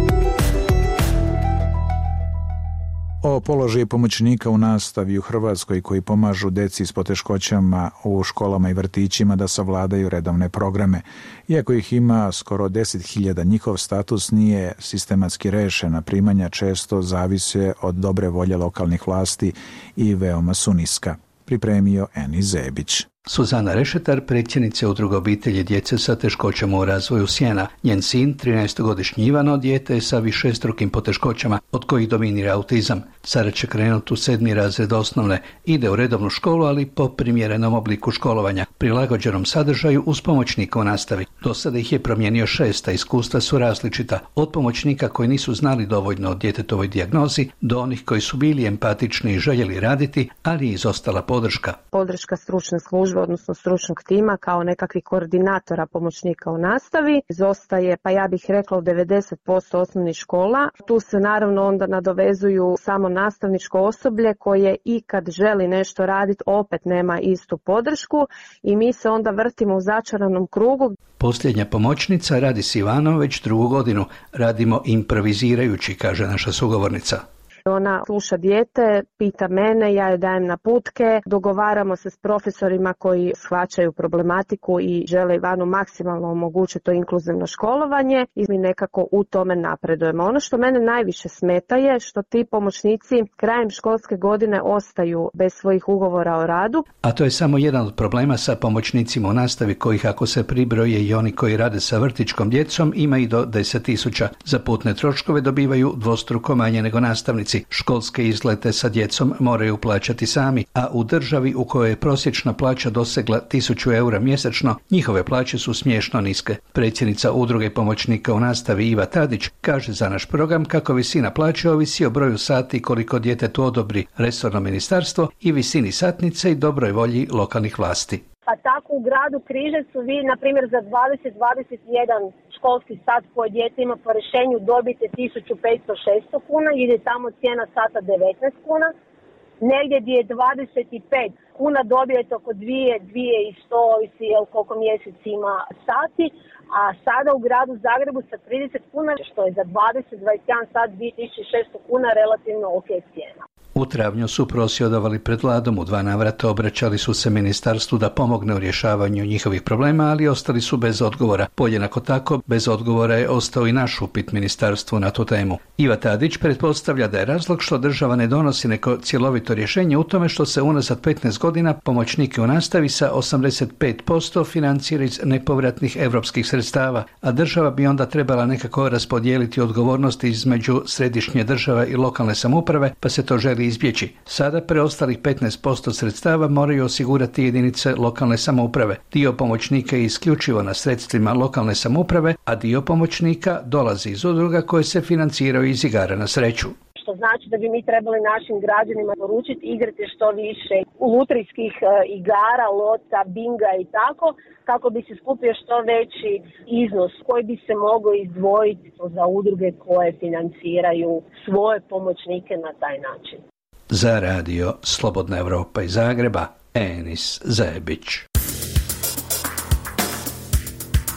O položaju pomoćnika u nastavi u Hrvatskoj koji pomažu deci s poteškoćama u školama i vrtićima da savladaju redovne programe. Iako ih ima skoro deset hiljada, njihov status nije sistematski rešen, a primanja često zavise od dobre volje lokalnih vlasti i veoma su niska. Pripremio Eni Zebić. Suzana Rešetar, predsjednica Udruga obitelji djece sa teškoćama u razvoju Sjena. Njen sin, trinaestogodišnji Ivano, dijete je sa višestrukim poteškoćama, od kojih dominira autizam. Sada će krenuti u sedmi razred osnovne. Ide u redovnu školu, ali po primjerenom obliku školovanja, prilagođenom sadržaju uz pomoćnika u nastavi. Do sada ih je promijenio šest, a iskustva su različita. Od pomoćnika koji nisu znali dovoljno o djetetovoj dijagnozi, do onih koji su bili empatični i željeli raditi, ali izostala podrška. Podrška stručne službe, odnosno stručnog tima kao nekakvih koordinatora pomoćnika u nastavi. Izostaje, pa ja bih rekla, u devedeset posto osnovnih škola. Tu se naravno onda nadovezuju samo nastavničko osoblje koje i kad želi nešto raditi opet nema istu podršku i mi se onda vrtimo u začaranom krugu. Posljednja pomoćnica radi s Ivanom već drugu godinu. Radimo improvizirajući, kaže naša sugovornica. Ona sluša dijete, pita mene, ja joj dajem naputke, dogovaramo se s profesorima koji shvaćaju problematiku i žele Ivanu maksimalno omogućiti to inkluzivno školovanje i mi nekako u tome napredujemo. Ono što mene najviše smeta je što ti pomoćnici krajem školske godine ostaju bez svojih ugovora o radu. A to je samo jedan od problema sa pomoćnicima u nastavi, kojih ako se pribroje i oni koji rade sa vrtićkom djecom ima i do deset tisuća. Za putne troškove dobivaju dvostruko manje nego nastavnici. Školske izlete sa djecom moraju plaćati sami, a u državi u kojoj je prosječna plaća dosegla tisuću eura mjesečno, njihove plaće su smiješno niske. Predsjednica Udruge pomoćnika u nastavi Iva Tadić kaže za naš program kako visina plaće ovisi o broju sati koliko djetetu odobri resorno ministarstvo i visini satnice i dobroj volji lokalnih vlasti. Pa tako u gradu Križevcu vi, na primjer, za dvadeset do dvadeset jedan školski sat koje dijete ima po rješenju dobijete tisuću petsto do šesto kuna, jer je tamo cijena sata devetnaest kuna. Negdje gdje je dvadeset pet kuna dobijete oko dvije, dvije i sto, ovisi koliko mjesec ima sati, a sada u gradu Zagrebu sa trideset kuna, što je za dvadeset do dvadeset jedan sat dvije tisuće šesto kuna relativno ok cijena. U travnju su prosvjedovali pred vladom, u dva navrata obraćali su se ministarstvu da pomogne u rješavanju njihovih problema, ali ostali su bez odgovora. Podjednako tako, bez odgovora je ostao i naš upit ministarstvu na tu temu. Iva Tadić pretpostavlja da je razlog što država ne donosi neko cjelovito rješenje u tome što se unazad petnaest godina pomoćnike u nastavi sa osamdeset pet posto financira iz nepovratnih europskih sredstava, a država bi onda trebala nekako raspodijeliti odgovornosti između središnje države i lokalne samouprave, pa se to želi izbjeći. Sada preostalih petnaest posto sredstava moraju osigurati jedinice lokalne samouprave. Dio pomoćnika je isključivo na sredstvima lokalne samouprave, a dio pomoćnika dolazi iz udruga koje se financiraju iz igara na sreću. Što znači da bi mi trebali našim građanima poručiti igrati što više lutrijskih igara, lota, binga i tako, kako bi se skupio što veći iznos koji bi se mogao izdvojiti za udruge koje financiraju svoje pomoćnike na taj način. Za radio Slobodna Evropa iz Zagreba, Enis Zebić.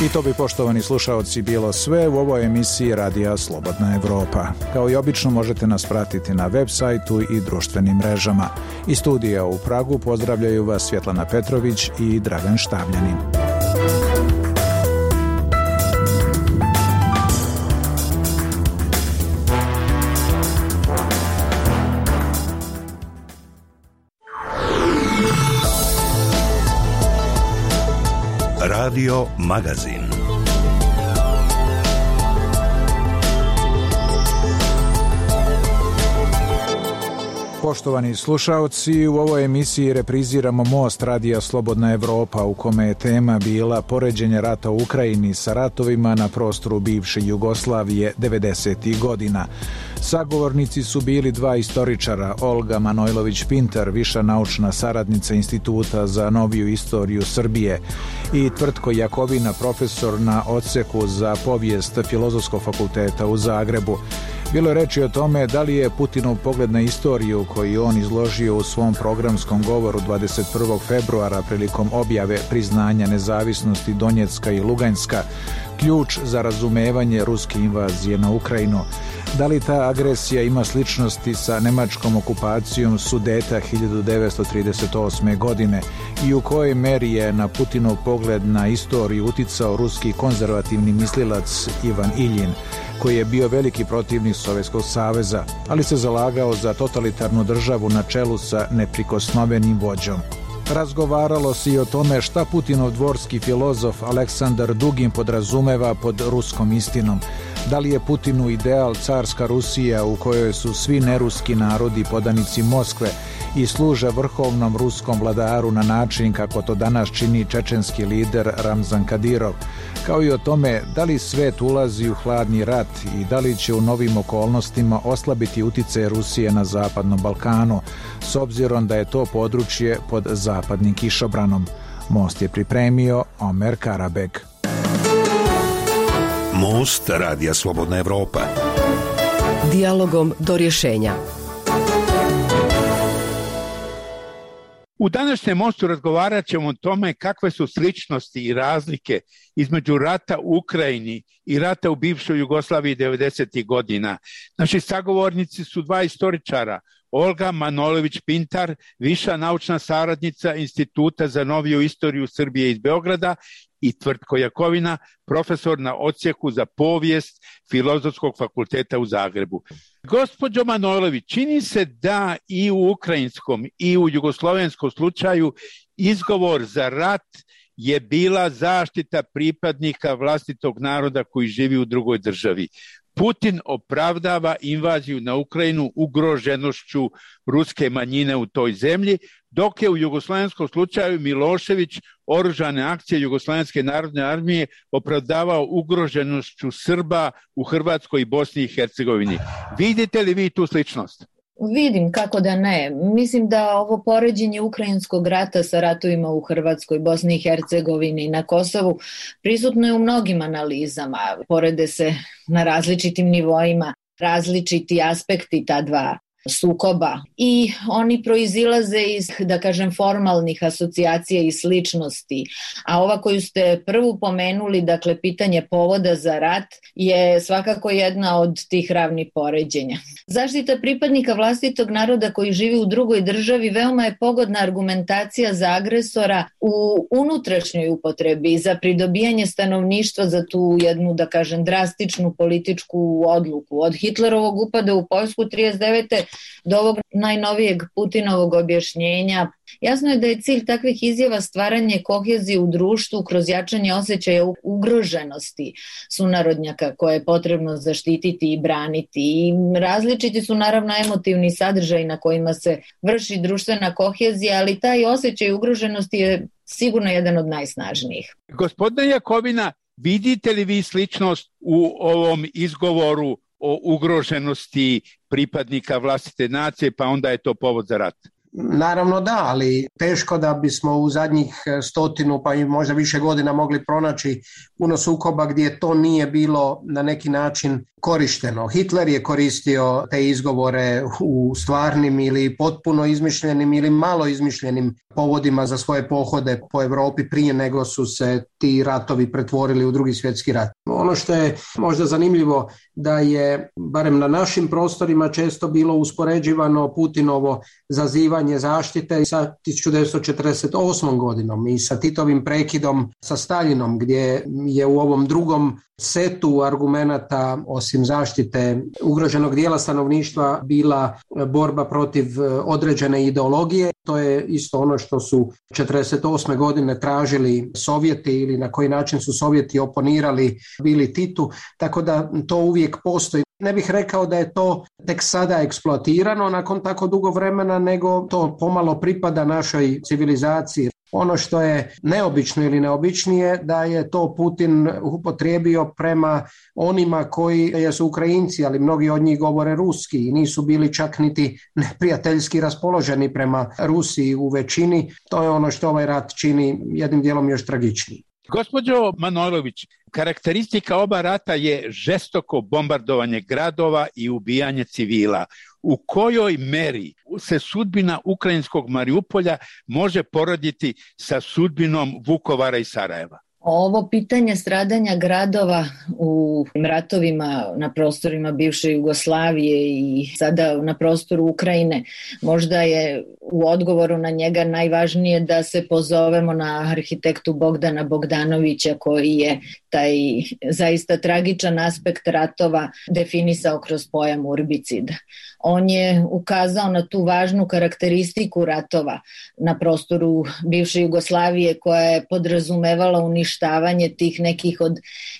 I to bi, poštovani slušaoci, bilo sve u ovoj emisiji Radija Slobodna Evropa. Kao i obično možete nas pratiti na web sajtu i društvenim mrežama. Iz studija u Pragu pozdravljaju vas Svjetlana Petrović i Dragan Štavljanin. Radio Magazin. Poštovani slušaoci, u ovoj emisiji repriziramo Most Radija Slobodna Evropa, u kome je tema bila poređenje rata u Ukrajini sa ratovima na prostoru bivše Jugoslavije devedesetih godina. Sagovornici su bili dva istoričara, Olga Manojlović-Pintar, viša naučna saradnica Instituta za noviju istoriju Srbije, i Tvrtko Jakovina, profesor na odseku za povijest Filozofskog fakulteta u Zagrebu. Bilo je reči o tome da li je Putinov pogled na istoriju koji on izložio u svom programskom govoru dvadeset prvog februara prilikom objave priznanja nezavisnosti Donjecka i Luganjska ključ za razumevanje ruske invazije na Ukrajinu. Da li ta agresija ima sličnosti sa nemačkom okupacijom Sudeta hiljadu devetsto trideset osme. godine i u kojoj meri je na Putinov pogled na istoriju uticao ruski konzervativni mislilac Ivan Iljin, koji je bio veliki protivnik Sovjetskog saveza, ali se zalagao za totalitarnu državu na čelu sa neprikosnovenim vođom. Razgovaralo se i o tome šta Putinov dvorski filozof Aleksandar Dugin podrazumeva pod ruskom istinom. Da li je Putinu ideal carska Rusija u kojoj su svi neruski narodi podanici Moskve i služe vrhovnom ruskom vladaru na način kako to danas čini čečenski lider Ramzan Kadirov, kao i o tome da li svet ulazi u hladni rat i da li će u novim okolnostima oslabiti uticaj Rusije na Zapadnom Balkanu, s obzirom da je to područje pod zapadnim kišobranom. Most je pripremio Omer Karabek. Most Radija Slobodna Evropa. Dijalogom do rješenja. U današnjem mostu razgovarat ćemo o tome kakve su sličnosti i razlike između rata u Ukrajini i rata u bivšoj Jugoslaviji devedesetih godina. Naši sagovornici su dva istoričara, Olga Manojlović-Pintar, viša naučna saradnica Instituta za noviju istoriju Srbije iz Beograda, i Tvrtko Jakovina, profesor na odsjeku za povijest Filozofskog fakulteta u Zagrebu. Gospođo Manojlović, čini se da i u ukrajinskom i u jugoslovenskom slučaju izgovor za rat je bila zaštita pripadnika vlastitog naroda koji živi u drugoj državi. Putin opravdava invaziju na Ukrajinu ugroženošću ruske manjine u toj zemlji, dok je u jugoslovenskom slučaju Milošević oružane akcije Jugoslovenske narodne armije opravdavao ugroženošću Srba u Hrvatskoj i Bosni i Hercegovini. Vidite li vi tu sličnost? Vidim, kako da ne. Mislim da ovo poređenje ukrajinskog rata sa ratovima u Hrvatskoj, Bosni i Hercegovini i na Kosovu prisutno je u mnogim analizama. Porede se na različitim nivoima, različiti aspekti ta dva sukoba i oni proizilaze iz, da kažem, formalnih asocijacija i sličnosti. A ova koju ste prvu pomenuli, dakle pitanje povoda za rat, je svakako jedna od tih ravnih poređenja. Zaštita pripadnika vlastitog naroda koji živi u drugoj državi veoma je pogodna argumentacija za agresora u unutrašnjoj upotrebi za pridobijanje stanovništva za tu jednu, da kažem, drastičnu političku odluku. Od Hitlerovog upada u Poljsku trideset devete do ovog najnovijeg Putinovog objašnjenja, jasno je da je cilj takvih izjava stvaranje kohezije u društvu kroz jačanje osjećaja ugroženosti sunarodnjaka koje je potrebno zaštititi i braniti. I različiti su naravno emotivni sadržaj na kojima se vrši društvena kohezija, ali taj osjećaj ugroženosti je sigurno jedan od najsnažnijih. Gospodine Jakovina, vidite li vi sličnost u ovom izgovoru o ugroženosti pripadnika vlastite nacije, pa onda je to povod za rat? Naravno da, ali teško da bismo u zadnjih stotinu pa i možda više godina mogli pronaći puno sukoba gdje to nije bilo na neki način korišteno. Hitler je koristio te izgovore u stvarnim ili potpuno izmišljenim ili malo izmišljenim povodima za svoje pohode po Europi prije nego su se ti ratovi pretvorili u Drugi svjetski rat. Ono što je možda zanimljivo da je, barem na našim prostorima, često bilo uspoređivano Putinovo zazivanje zaštite sa tisuću devetsto četrdeset osmom godinom i sa Titovim prekidom sa Staljinom, gdje je u ovom drugom setu argumenata osim zaštite ugroženog dijela stanovništva bila borba protiv određene ideologije. To je isto ono što su četrdeset osme godine tražili Sovjeti ili na koji način su Sovjeti oponirali bili Titu, tako da to uvijek postoji. Ne bih rekao da je to tek sada eksploatirano nakon tako dugo vremena, nego to pomalo pripada našoj civilizaciji. Ono što je neobično ili neobičnije da je to Putin upotrijebio prema onima koji su Ukrajinci, ali mnogi od njih govore ruski i nisu bili čak niti neprijateljski raspoloženi prema Rusiji u većini. To je ono što ovaj rat čini jednim dijelom još tragičniji. Gospođo Manojlović, karakteristika oba rata je žestoko bombardovanje gradova i ubijanje civila. U kojoj meri se sudbina ukrajinskog Mariupolja može porediti sa sudbinom Vukovara i Sarajeva? Ovo pitanje stradanja gradova u ratovima na prostorima bivše Jugoslavije i sada na prostoru Ukrajine, možda je u odgovoru na njega najvažnije da se pozovemo na arhitektu Bogdana Bogdanovića, koji je taj zaista tragičan aspekt ratova definisao kroz pojam urbicida. On je ukazao na tu važnu karakteristiku ratova na prostoru bivše Jugoslavije koja je podrazumevala uništavanje tih nekih od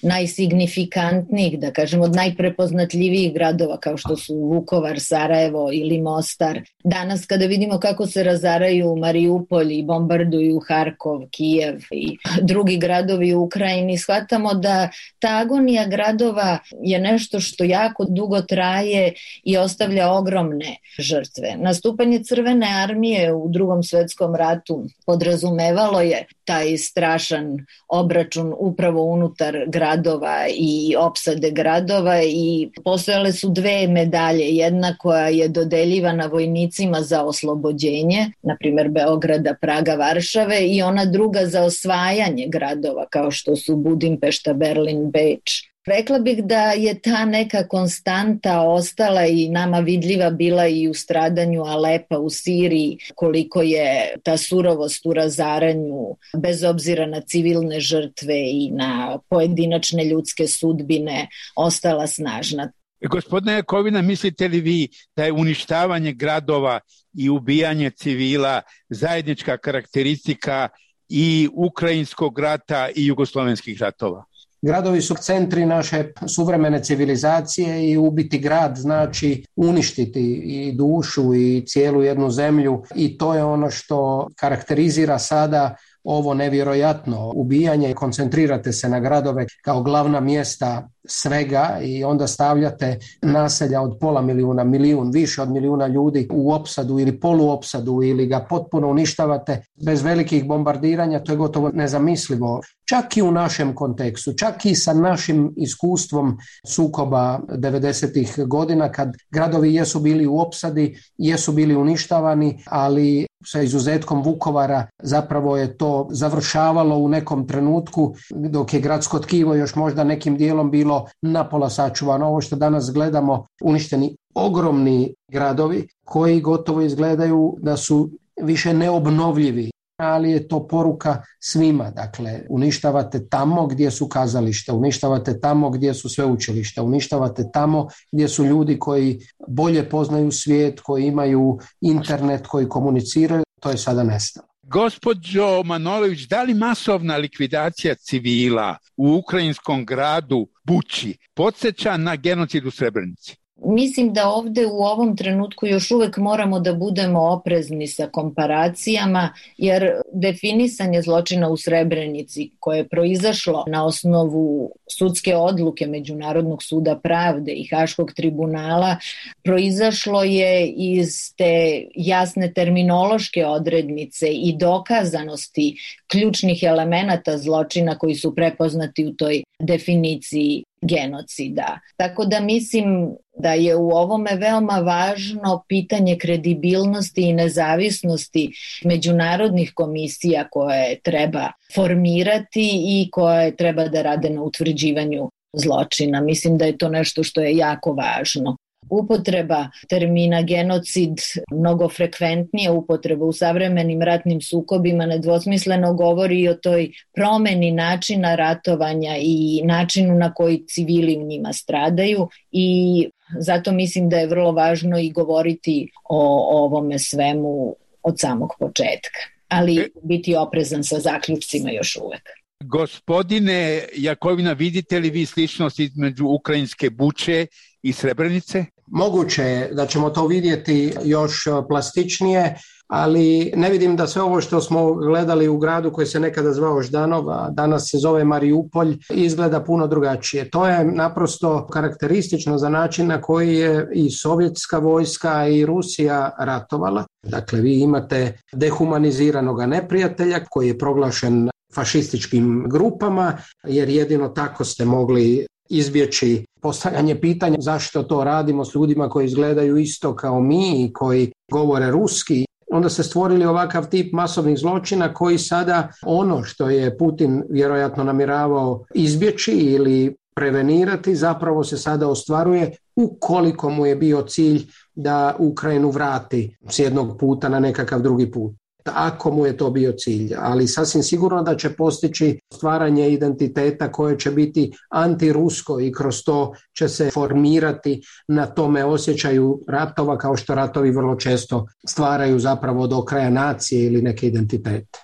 najsignifikantnijih, da kažem od najprepoznatljivijih gradova kao što su Vukovar, Sarajevo ili Mostar. Danas kada vidimo kako se razaraju Mariupolj i bombarduju Harkov, Kijev i drugi gradovi u Ukrajini, shvatamo da ta agonija gradova je nešto što jako dugo traje i ostavlja ogromne žrtve. Nastupanje Crvene armije u Drugom svjetskom ratu podrazumevalo je taj strašan obračun upravo unutar gradova i opsade gradova i postojale su dve medalje, jedna koja je dodeljivana vojnicima za oslobođenje, na primjer Beograda, Praga, Varšave, i ona druga za osvajanje gradova kao što su Budimpešta, Berlin, Beč. Rekla bih da je ta neka konstanta ostala i nama vidljiva bila i u stradanju Alepa u Siriji, koliko je ta surovost u razaranju, bez obzira na civilne žrtve i na pojedinačne ljudske sudbine, ostala snažna. Gospodine Jakovina, mislite li vi da je uništavanje gradova i ubijanje civila zajednička karakteristika i ukrajinskog rata i jugoslovenskih ratova? Gradovi su centri naše suvremene civilizacije i ubiti grad znači uništiti i dušu i cijelu jednu zemlju i to je ono što karakterizira sada ovo nevjerojatno ubijanje. Koncentrirate se na gradove kao glavna mjesta svega i onda stavljate naselja od pola milijuna, milijun, više od milijuna ljudi u opsadu ili poluopsadu ili ga potpuno uništavate bez velikih bombardiranja. To je gotovo nezamislivo. Čak i u našem kontekstu, čak i sa našim iskustvom sukoba devedesetih godina kad gradovi jesu bili u opsadi, jesu bili uništavani, ali sa izuzetkom Vukovara zapravo je to završavalo u nekom trenutku dok je gradsko tkivo još možda nekim dijelom bilo napola sačuvano. Ovo što danas gledamo, uništeni ogromni gradovi koji gotovo izgledaju da su više neobnovljivi, ali je to poruka svima. Dakle, uništavate tamo gdje su kazališta, uništavate tamo gdje su sveučilišta, uništavate tamo gdje su ljudi koji bolje poznaju svijet, koji imaju internet, koji komuniciraju. To je sada nestalo. Gospođo Manojlović, da li masovna likvidacija civila u ukrajinskom gradu Buči podsjeća na genocid u Srebrenici? Mislim da ovde u ovom trenutku još uvek moramo da budemo oprezni sa komparacijama, jer definisanje zločina u Srebrenici koje je proizašlo na osnovu sudske odluke Međunarodnog suda pravde i Haškog tribunala proizašlo je iz te jasne terminološke odrednice i dokazanosti ključnih elemenata zločina koji su prepoznati u toj definiciji genocida. Tako da mislim da je u ovome veoma važno pitanje kredibilnosti i nezavisnosti međunarodnih komisija koje treba formirati i koje treba da rade na utvrđivanju zločina. Mislim da je to nešto što je jako važno. Upotreba termina genocid, mnogo frekventnija upotreba u savremenim ratnim sukobima nedvosmisleno govori i o toj promeni načina ratovanja i načinu na koji civili u njima stradaju i zato mislim da je vrlo važno i govoriti o ovome svemu od samog početka, ali biti oprezan sa zaključcima još uvek. Gospodine Jakovina, vidite li vi sličnost između ukrajinske Buče i Srebrenice? Moguće je da ćemo to vidjeti još plastičnije, ali ne vidim da sve ovo što smo gledali u gradu koji se nekada zvao Ždanov, a danas se zove Mariupolj, izgleda puno drugačije. To je naprosto karakteristično za način na koji je i sovjetska vojska i Rusija ratovala. Dakle, vi imate dehumaniziranog neprijatelja koji je proglašen fašističkim grupama, jer jedino tako ste mogli izbjeći postavljanje pitanja zašto to radimo s ljudima koji izgledaju isto kao mi i koji govore ruski. Onda ste stvorili ovakav tip masovnih zločina koji sada ono što je Putin vjerojatno namjeravao izbjeći ili prevenirati zapravo se sada ostvaruje ukoliko mu je bio cilj da Ukrajinu vrati s jednog puta na nekakav drugi put. Ako mu je to bio cilj, ali sasvim sigurno da će postići stvaranje identiteta koje će biti antirusko i kroz to će se formirati na tome osjećaju ratova, kao što ratovi vrlo često stvaraju zapravo do kraja nacije ili neke identitete.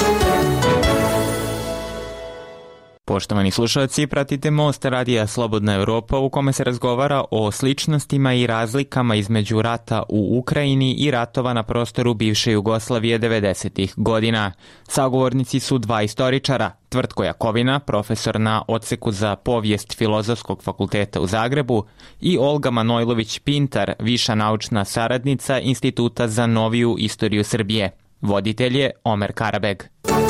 Poštovani slušalci, pratite Most radija Slobodna Evropa u kome se razgovara o sličnostima i razlikama između rata u Ukrajini i ratova na prostoru bivše Jugoslavije devedesetih godina. Sagovornici su dva istoričara, Tvrtko Jakovina, profesor na odseku za povijest Filozofskog fakulteta u Zagrebu, i Olga Manojlović-Pintar, viša naučna saradnica Instituta za noviju istoriju Srbije. Voditelj je Omer Karabeg.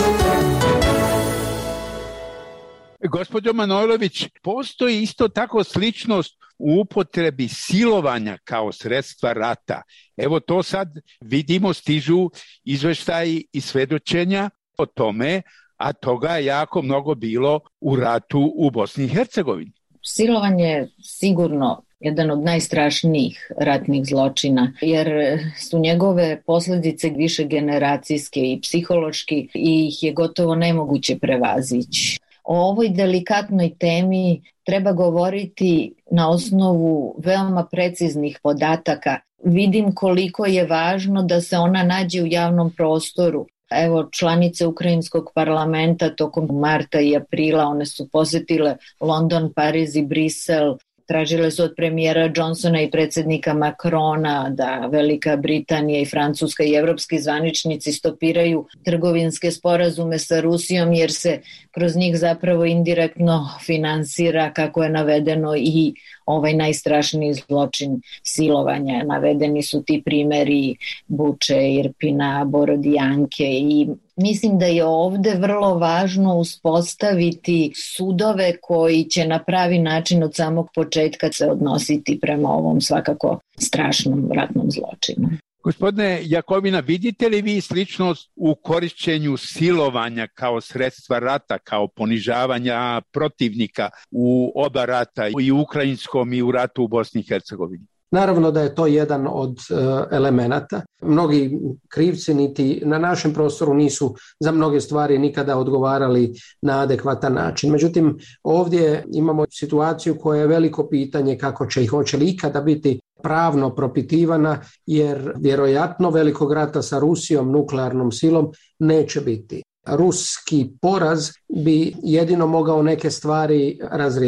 Gospođo Manojlović, postoji isto tako sličnost u upotrebi silovanja kao sredstva rata. Evo to sad vidimo, stižu izveštaji i svedočenja o tome, a toga je jako mnogo bilo u ratu u Bosni i Hercegovini. Silovanje je sigurno jedan od najstrašnijih ratnih zločina, jer su njegove posljedice više generacijske i psihološki i ih je gotovo nemoguće prevazići. O ovoj delikatnoj temi treba govoriti na osnovu veoma preciznih podataka. Vidim koliko je važno da se ona nađe u javnom prostoru. Evo, članice Ukrajinskog parlamenta tokom marta i aprila, one su posjetile London, Pariz i Brisel. Tražile su od premijera Johnsona i predsjednika Macrona da Velika Britanija i Francuska i evropski zvaničnici stopiraju trgovinske sporazume sa Rusijom, jer se kroz njih zapravo indirektno finansira, kako je navedeno, i ovaj najstrašniji zločin silovanja. Navedeni su ti primjeri Buče, Irpina, Borodijanke i mislim da je ovde vrlo važno uspostaviti sudove koji će na pravi način od samog početka se odnositi prema ovom svakako strašnom ratnom zločinu. Gospodine Jakovina, vidite li vi sličnost u korišćenju silovanja kao sredstva rata, kao ponižavanja protivnika u oba rata, i u ukrajinskom i u ratu u Bosni i Hercegovini? Naravno da je to jedan od uh, elemenata. Mnogi krivci niti na našem prostoru nisu za mnoge stvari nikada odgovarali na adekvatan način. Međutim, ovdje imamo situaciju koja je veliko pitanje kako će i hoće li ikada biti pravno propitivana, jer vjerojatno velikog rata sa Rusijom, nuklearnom silom, neće biti. Ruski poraz bi jedino mogao neke stvari razriješiti.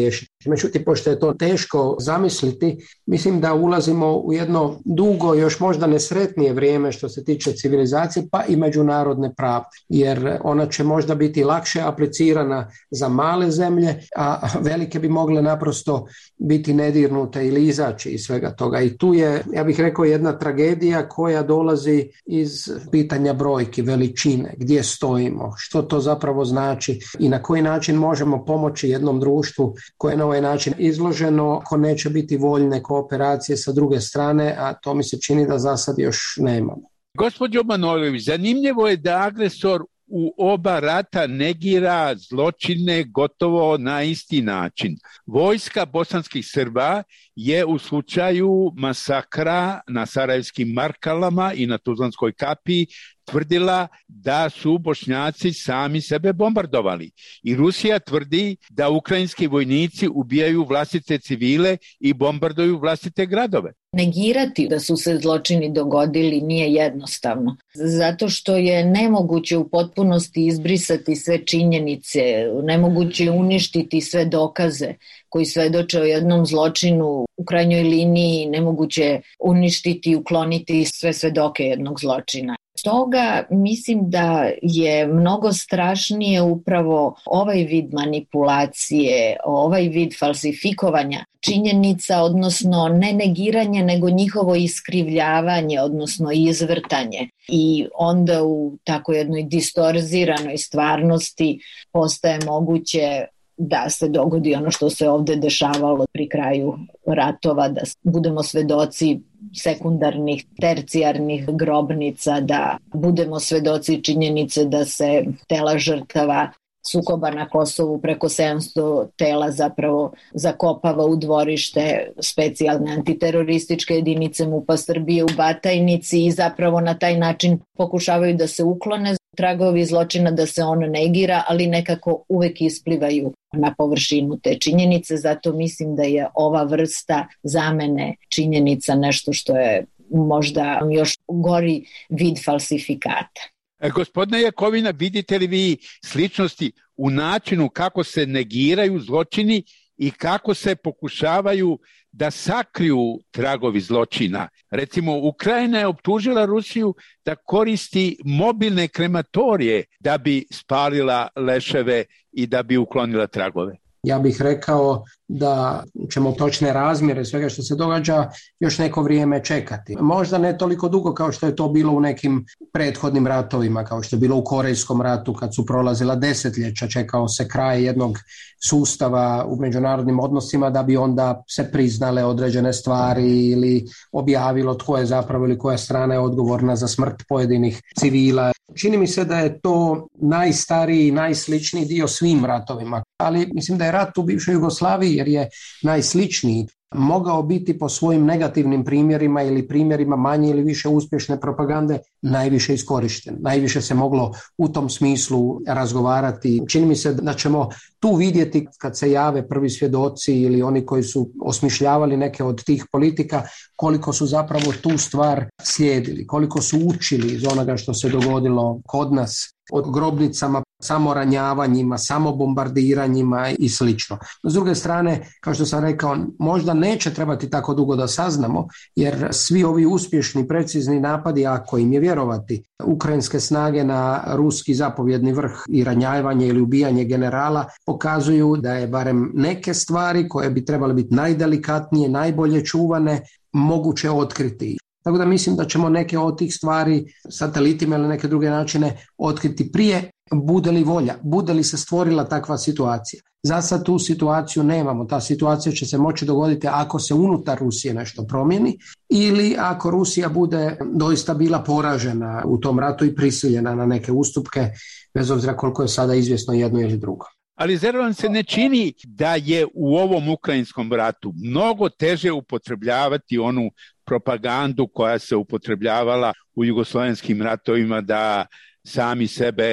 Međutim, pošto je to teško zamisliti, mislim da ulazimo u jedno dugo, još možda nesretnije vrijeme što se tiče civilizacije, pa i međunarodne pravde, jer ona će možda biti lakše aplicirana za male zemlje, a velike bi mogle naprosto biti nedirnute ili izaći iz svega toga. I tu je, ja bih rekao, jedna tragedija koja dolazi iz pitanja brojki, veličine, gdje stojimo, što to zapravo znači i na koji način možemo pomoći jednom društvu koje je na ovaj način izloženo, ako neće biti voljne kooperacije sa druge strane, a to mi se čini da za sad još nemamo. Gospođo Manojlović, zanimljivo je da agresor u oba rata negira zločine gotovo na isti način. Vojska bosanskih Srba je u slučaju masakra na Sarajevskim Markalama i na Tuzlanskoj kapiji tvrdila da su Bošnjaci sami sebe bombardovali. I Rusija tvrdi da ukrajinski vojnici ubijaju vlastite civile i bombarduju vlastite gradove. Negirati da su se zločini dogodili nije jednostavno, zato što je nemoguće u potpunosti izbrisati sve činjenice, nemoguće uništiti sve dokaze koji svedoče o jednom zločinu, u krajnjoj liniji nemoguće uništiti i ukloniti sve svedoke jednog zločina. Stoga mislim da je mnogo strašnije upravo ovaj vid manipulacije, ovaj vid falsifikovanja činjenica, odnosno ne negiranje, nego njihovo iskrivljavanje, odnosno izvrtanje. I onda u tako jednoj distorziranoj stvarnosti postaje moguće da se dogodi ono što se ovde dešavalo pri kraju ratova, da budemo svedoci sekundarnih, tercijarnih grobnica, da budemo svedoci činjenice da se tela žrtava sukoba na Kosovu, preko sedamsto tela zapravo zakopava u dvorište specijalne antiterorističke jedinice MUP-a Srbije u Batajnici i zapravo na taj način pokušavaju da se uklone tragovi zločina, da se on negira, ali nekako uvek isplivaju na površinu te činjenice. Zato mislim da je ova vrsta zamene činjenica nešto što je možda još gori vid falsifikata. E, gospodine Jakovina, vidite li vi sličnosti u načinu kako se negiraju zločini i kako se pokušavaju da sakriju tragovi zločina? Recimo, Ukrajina je optužila Rusiju da koristi mobilne krematorije da bi spalila leševe i da bi uklonila tragove. Ja bih rekao da ćemo točne razmjere svega što se događa još neko vrijeme čekati. Možda ne toliko dugo kao što je to bilo u nekim prethodnim ratovima, kao što je bilo u Korejskom ratu kad su prolazila desetljeća, čekao se kraj jednog sustava u međunarodnim odnosima da bi onda se priznale određene stvari ili objavilo tko je zapravo ili koja strana je odgovorna za smrt pojedinih civila. Čini mi se da je to najstariji, najsličniji dio svim ratovima, ali mislim da je rat u bivšoj Jugoslaviji, jer je najsličniji, mogao biti po svojim negativnim primjerima ili primjerima manje ili više uspješne propagande najviše iskorišten. Najviše se moglo u tom smislu razgovarati. Čini mi se da ćemo tu vidjeti kad se jave prvi svjedoci ili oni koji su osmišljavali neke od tih politika, koliko su zapravo tu stvar slijedili, koliko su učili iz onoga što se dogodilo kod nas, od grobnicama, samoranjavanjima, samobombardiranjima i slično. S druge strane, kao što sam rekao, možda neće trebati tako dugo da saznamo, jer svi ovi uspješni, precizni napadi, ako im je vjerovati, ukrajinske snage na ruski zapovjedni vrh i ranjavanje ili ubijanje generala pokazuju da je barem neke stvari koje bi trebale biti najdelikatnije, najbolje čuvane, moguće otkriti. Tako da mislim da ćemo neke od tih stvari satelitima ili neke druge načine otkriti prije, bude li volja, bude li se stvorila takva situacija. Za sad tu situaciju nemamo. Ta situacija će se moći dogoditi ako se unutar Rusije nešto promijeni ili ako Rusija bude doista bila poražena u tom ratu i prisiljena na neke ustupke, bez obzira koliko je sada izvjesno jedno ili drugo. Ali zar vam se ne čini da je u ovom ukrajinskom ratu mnogo teže upotrebljavati onu propagandu koja se upotrebljavala u jugoslovenskim ratovima, da sami sebe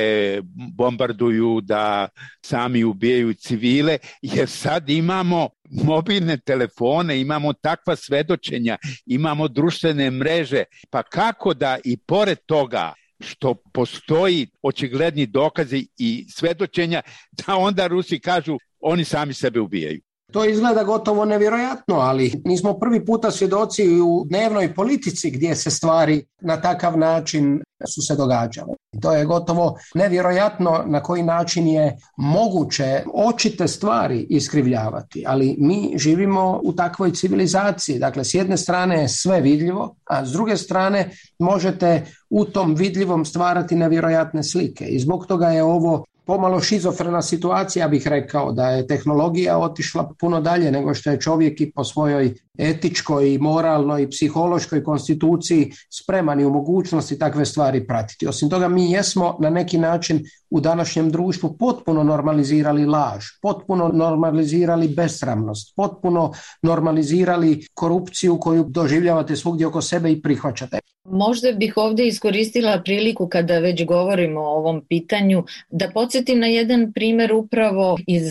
bombarduju, da sami ubijaju civile, jer sad imamo mobilne telefone, imamo takva svedočenja, imamo društvene mreže, pa kako da i pored toga što postoji očigledni dokazi i svedočenja, da onda Rusi kažu oni sami sebe ubijaju. To izgleda gotovo nevjerojatno, ali nismo prvi puta svjedoci u dnevnoj politici gdje se stvari na takav način su se događale. To je gotovo nevjerojatno na koji način je moguće očite stvari iskrivljavati, ali mi živimo u takvoj civilizaciji. Dakle, s jedne strane je sve vidljivo, a s druge strane možete u tom vidljivom stvarati nevjerojatne slike. I zbog toga je ovo pomalo šizofrena situacija, bih rekao, da je tehnologija otišla puno dalje nego što je čovjek i po svojoj etičkoj, moralnoj i psihološkoj konstituciji spreman i u mogućnosti takve stvari pratiti. Osim toga, mi jesmo na neki način u današnjem društvu potpuno normalizirali laž, potpuno normalizirali besramnost, potpuno normalizirali korupciju koju doživljavate svugdje oko sebe i prihvaćate. Možda bih ovdje iskoristila priliku kada već govorimo o ovom pitanju da podsjetim na jedan primjer upravo iz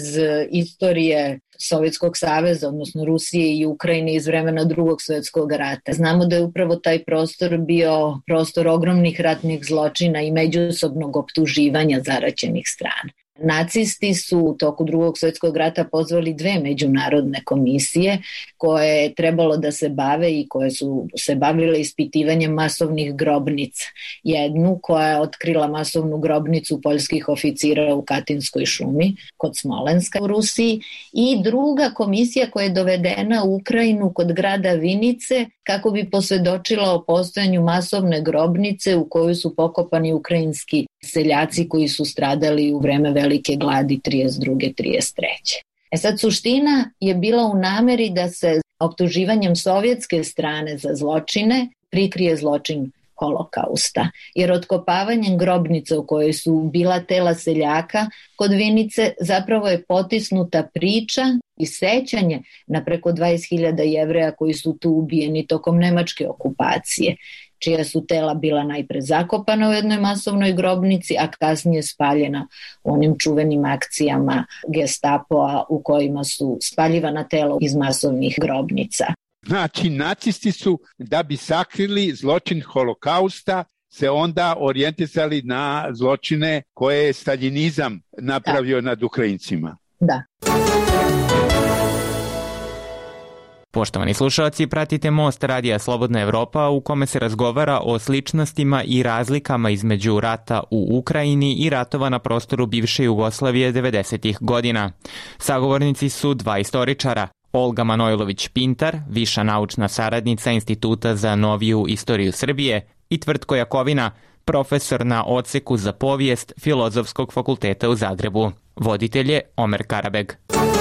istorije Sovjetskog saveza, odnosno Rusije i Ukrajine iz vremena Drugog svjetskog rata. Znamo da je upravo taj prostor bio prostor ogromnih ratnih zločina i međusobnog optuživanja zaraćenih strana. Nacisti su u toku Drugog svjetskog rata pozvali dve međunarodne komisije koje je trebalo da se bave i koje su se bavile ispitivanjem masovnih grobnica. Jednu koja je otkrila masovnu grobnicu poljskih oficira u Katinskoj šumi kod Smolenska u Rusiji i druga komisija koja je dovedena u Ukrajinu kod grada Vinice kako bi posvjedočila o postojanju masovne grobnice u kojoj su pokopani ukrajinski seljaci koji su stradali u vreme velike gladi trideset druge trideset treće E sad, suština je bila u nameri da se optuživanjem sovjetske strane za zločine prikrije zločin Holokausta, jer otkopavanjem grobnice u kojoj su bila tela seljaka kod Vinice zapravo je potisnuta priča i sećanje na preko dvadeset hiljada Jevreja koji su tu ubijeni tokom nemačke okupacije, čija su tela bila najpre zakopana u jednoj masovnoj grobnici, a kasnije spaljena u onim čuvenim akcijama Gestapoa u kojima su spaljivana tela iz masovnih grobnica. Znači, nacisti su, da bi sakrili zločin Holokausta, se onda orijentisali na zločine koje je staljinizam napravio da. nad Ukrajincima. Da. Poštovani slušalci, pratite Most Radija Slobodna Evropa u kome se razgovara o sličnostima i razlikama između rata u Ukrajini i ratova na prostoru bivše Jugoslavije devedesetih godina. Sagovornici su dva istoričara. Olga Manojlović-Pintar, viša naučna saradnica Instituta za noviju istoriju Srbije, i Tvrtko Jakovina, profesor na odseku za povijest Filozofskog fakulteta u Zagrebu. Voditelj je Omer Karabeg.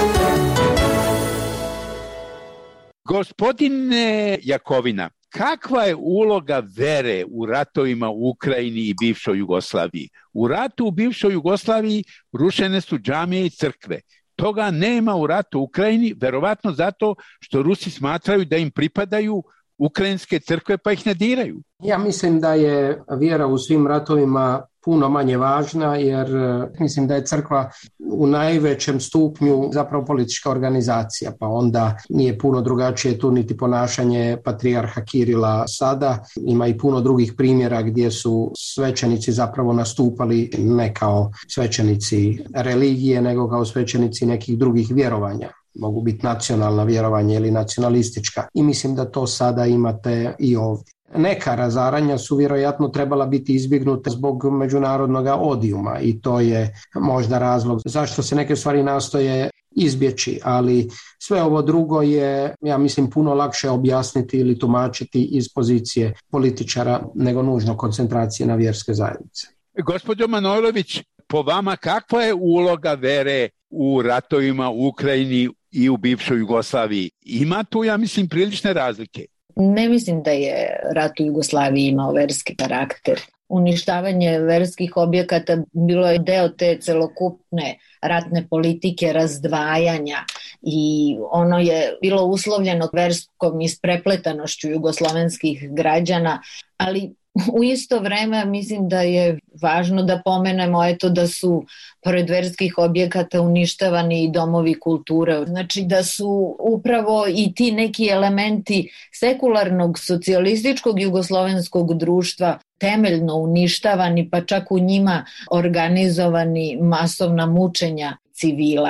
Gospodine Jakovina, kakva je uloga vere u ratovima u Ukrajini i bivšoj Jugoslaviji? U ratu u bivšoj Jugoslaviji rušene su džamije i crkve. Toga nema u ratu u Ukrajini, verovatno zato što Rusi smatraju da im pripadaju ukrajinske crkve pa ih ne diraju. Ja mislim da je vjera u svim ratovima puno manje važna, jer mislim da je crkva u najvećem stupnju zapravo politička organizacija, pa onda nije puno drugačije tu niti ponašanje patrijarha Kirila sada. Ima i puno drugih primjera gdje su svećenici zapravo nastupali ne kao svećenici religije, nego kao svećenici nekih drugih vjerovanja. Mogu biti nacionalna vjerovanja ili nacionalistička. I mislim da to sada imate i ovdje. Neka razaranja su vjerojatno trebala biti izbjegnuta zbog međunarodnog odijuma i to je možda razlog zašto se neke stvari nastoje izbjeći, ali sve ovo drugo je, ja mislim, puno lakše objasniti ili tumačiti iz pozicije političara nego nužno koncentracije na vjerske zajednice. Gospođo Manojlović, po vama kakva je uloga vere u ratovima u Ukrajini i u bivšoj Jugoslaviji? Ima tu, ja mislim, prilične razlike. Ne mislim da je rat u Jugoslaviji imao verski karakter. Uništavanje verskih objekata bilo je deo te celokupne ratne politike razdvajanja i ono je bilo uslovljeno verskom isprepletanošću jugoslovenskih građana, ali u isto vreme mislim da je važno da pomenemo eto da su pored verskih objekata uništavani i domovi kulture. Znači da su upravo i ti neki elementi sekularnog socijalističkog jugoslovenskog društva temeljno uništavani, pa čak u njima organizovani masovna mučenja civila.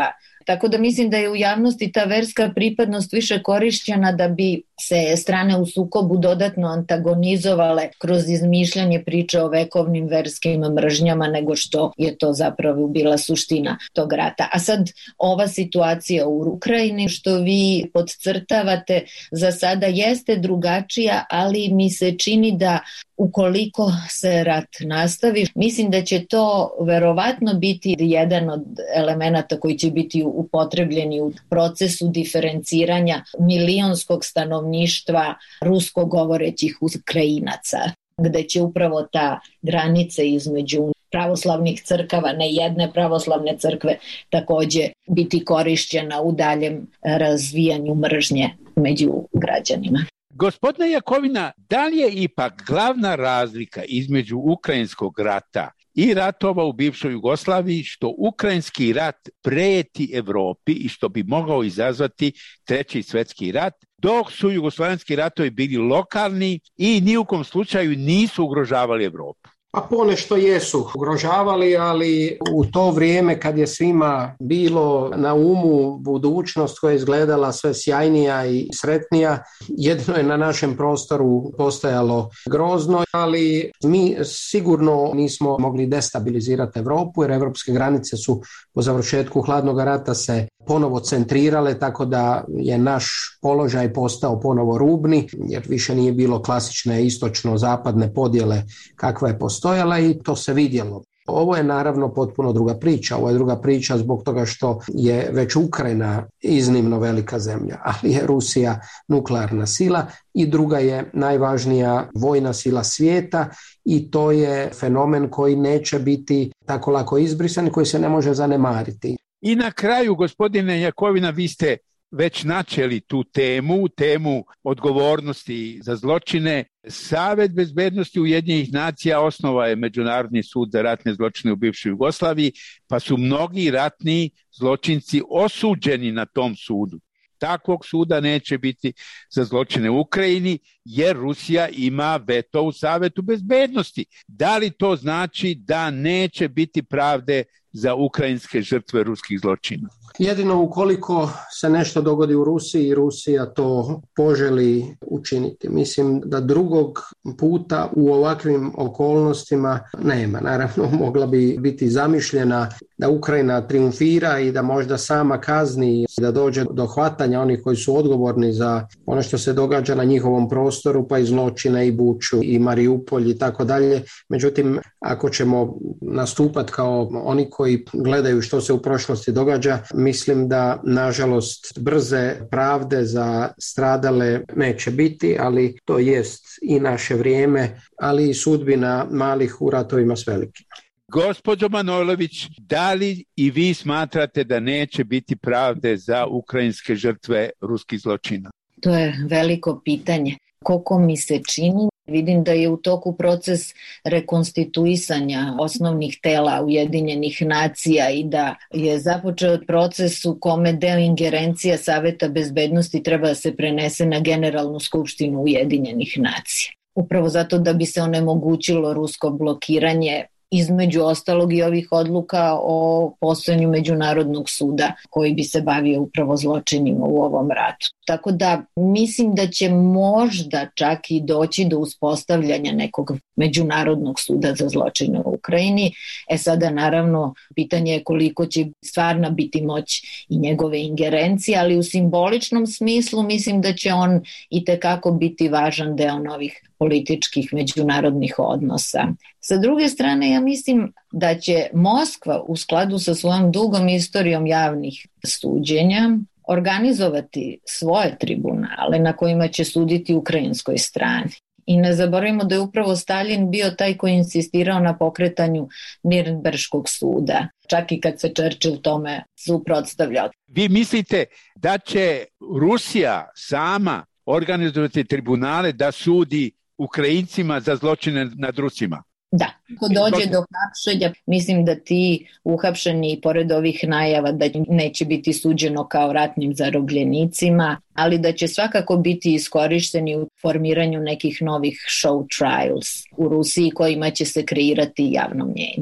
Tako da mislim da je u javnosti ta verska pripadnost više korišćena da bi se strane u sukobu dodatno antagonizovale kroz izmišljanje priče o vekovnim verskim mržnjama nego što je to zapravo bila suština tog rata. A sad ova situacija u Ukrajini što vi podcrtavate za sada jeste drugačija, ali mi se čini da ukoliko se rat nastavi, mislim da će to verovatno biti jedan od elemenata koji će biti upotrebljeni u procesu diferenciranja milionskog stanovništva rusko govorećih Ukrajinaca, gde će upravo ta granica između pravoslavnih crkava, ne jedne pravoslavne crkve, takođe biti korišćena u daljem razvijanju mržnje među građanima. Gospodine Jakovina, da li je ipak glavna razlika između ukrajinskog rata i ratova u bivšoj Jugoslaviji što ukrajinski rat preti Evropi i što bi mogao izazvati treći svetski rat, dok su jugoslavenski ratovi bili lokalni i ni u kom slučaju nisu ugrožavali Evropu? Pa ponešto jesu ugrožavali, ali u to vrijeme kad je svima bilo na umu budućnost koja je izgledala sve sjajnija i sretnija, jedino je na našem prostoru postojalo grozno, ali mi sigurno nismo mogli destabilizirati Evropu jer evropske granice su po završetku hladnog rata se ponovo centrirale, tako da je naš položaj postao ponovo rubni, jer više nije bilo klasične istočno-zapadne podjele kakva je postojala i to se vidjelo. Ovo je naravno potpuno druga priča. Ovo je druga priča zbog toga što je već Ukrajina iznimno velika zemlja, ali je Rusija nuklearna sila i druga je najvažnija vojna sila svijeta i to je fenomen koji neće biti tako lako izbrisan i koji se ne može zanemariti. I na kraju, gospodine Jakovina, vi ste već načeli tu temu, temu odgovornosti za zločine. Savet bezbednosti Ujedinjenih nacija osnova je Međunarodni sud za ratne zločine u bivšoj Jugoslaviji, pa su mnogi ratni zločinci osuđeni na tom sudu. Takvog suda neće biti za zločine u Ukrajini, jer Rusija ima veto u Savetu bezbednosti. Da li to znači da neće biti pravde za ukrajinske žrtve ruskih zločina? Jedino ukoliko se nešto dogodi u Rusiji i Rusija to poželi učiniti. Mislim da drugog puta u ovakvim okolnostima nema. Naravno, mogla bi biti zamišljena da Ukrajina triumfira i da možda sama kazni, da dođe do hvatanja onih koji su odgovorni za ono što se događa na njihovom prostoru, pa i zločine i Buču i Mariupolj i tako dalje. Međutim, ako ćemo nastupati kao oni koji gledaju što se u prošlosti događa, mislim da, nažalost, brze pravde za stradale neće biti, ali to jest i naše vrijeme, ali i sudbina malih u ratovima s velikima. Gospođo Manojlović, da li i vi smatrate da neće biti pravde za ukrajinske žrtve ruskih zločina? To je veliko pitanje. Koliko mi se čini, vidim da je u toku proces rekonstituisanja osnovnih tela Ujedinjenih nacija i da je započeo proces u kome deo ingerencija Saveta bezbednosti treba da se prenese na Generalnu skupštinu Ujedinjenih nacija. Upravo zato da bi se onemogućilo rusko blokiranje između ostalog i ovih odluka o postojanju Međunarodnog suda koji bi se bavio upravo zločinima u ovom ratu. Tako da mislim da će možda čak i doći do uspostavljanja nekog Međunarodnog suda za zločine u Ukrajini. E sada naravno pitanje je koliko će stvarno biti moć i njegove ingerencije, ali u simboličnom smislu mislim da će on i tekako biti važan deo novih političkih međunarodnih odnosa. Sa druge strane, ja mislim da će Moskva u skladu sa svojom dugom istorijom javnih suđenja organizovati svoje tribunale na kojima će suditi ukrajinskoj strani. I ne zaboravimo da je upravo Stalin bio taj koji insistirao na pokretanju Nirnberškog suda, čak i kad se Churchill tome suprotstavljao. Vi mislite da će Rusija sama organizovati tribunale da sudi Ukrajincima za zločine nad Rusima? Da, ako dođe do hapšenja, mislim da ti uhapšeni, pored ovih najava da neće biti suđeno kao ratnim zarobljenicima, ali da će svakako biti iskorišteni u formiranju nekih novih show trials u Rusiji kojima će se kreirati javno mnjenje.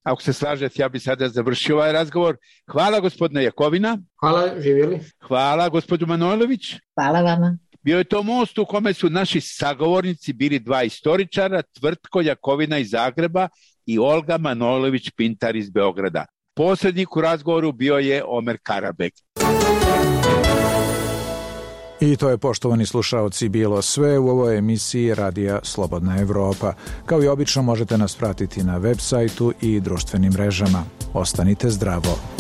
Ako se slažete, ja bi sada završio ovaj razgovor. Hvala gospodine Jakovina. Hvala, živjeli. Hvala gospodinu Manojlović. Hvala vama. Bio je to most u kome su naši sagovornici bili dva istoričara, Tvrtko Jakovina iz Zagreba i Olga Manojlović-Pintar iz Beograda. Posrednik u razgovoru bio je Omer Karabek. I to je, poštovani slušaoci, bilo sve u ovoj emisiji Radija Slobodna Evropa. Kao i obično možete nas pratiti na web sajtu i društvenim mrežama. Ostanite zdravo.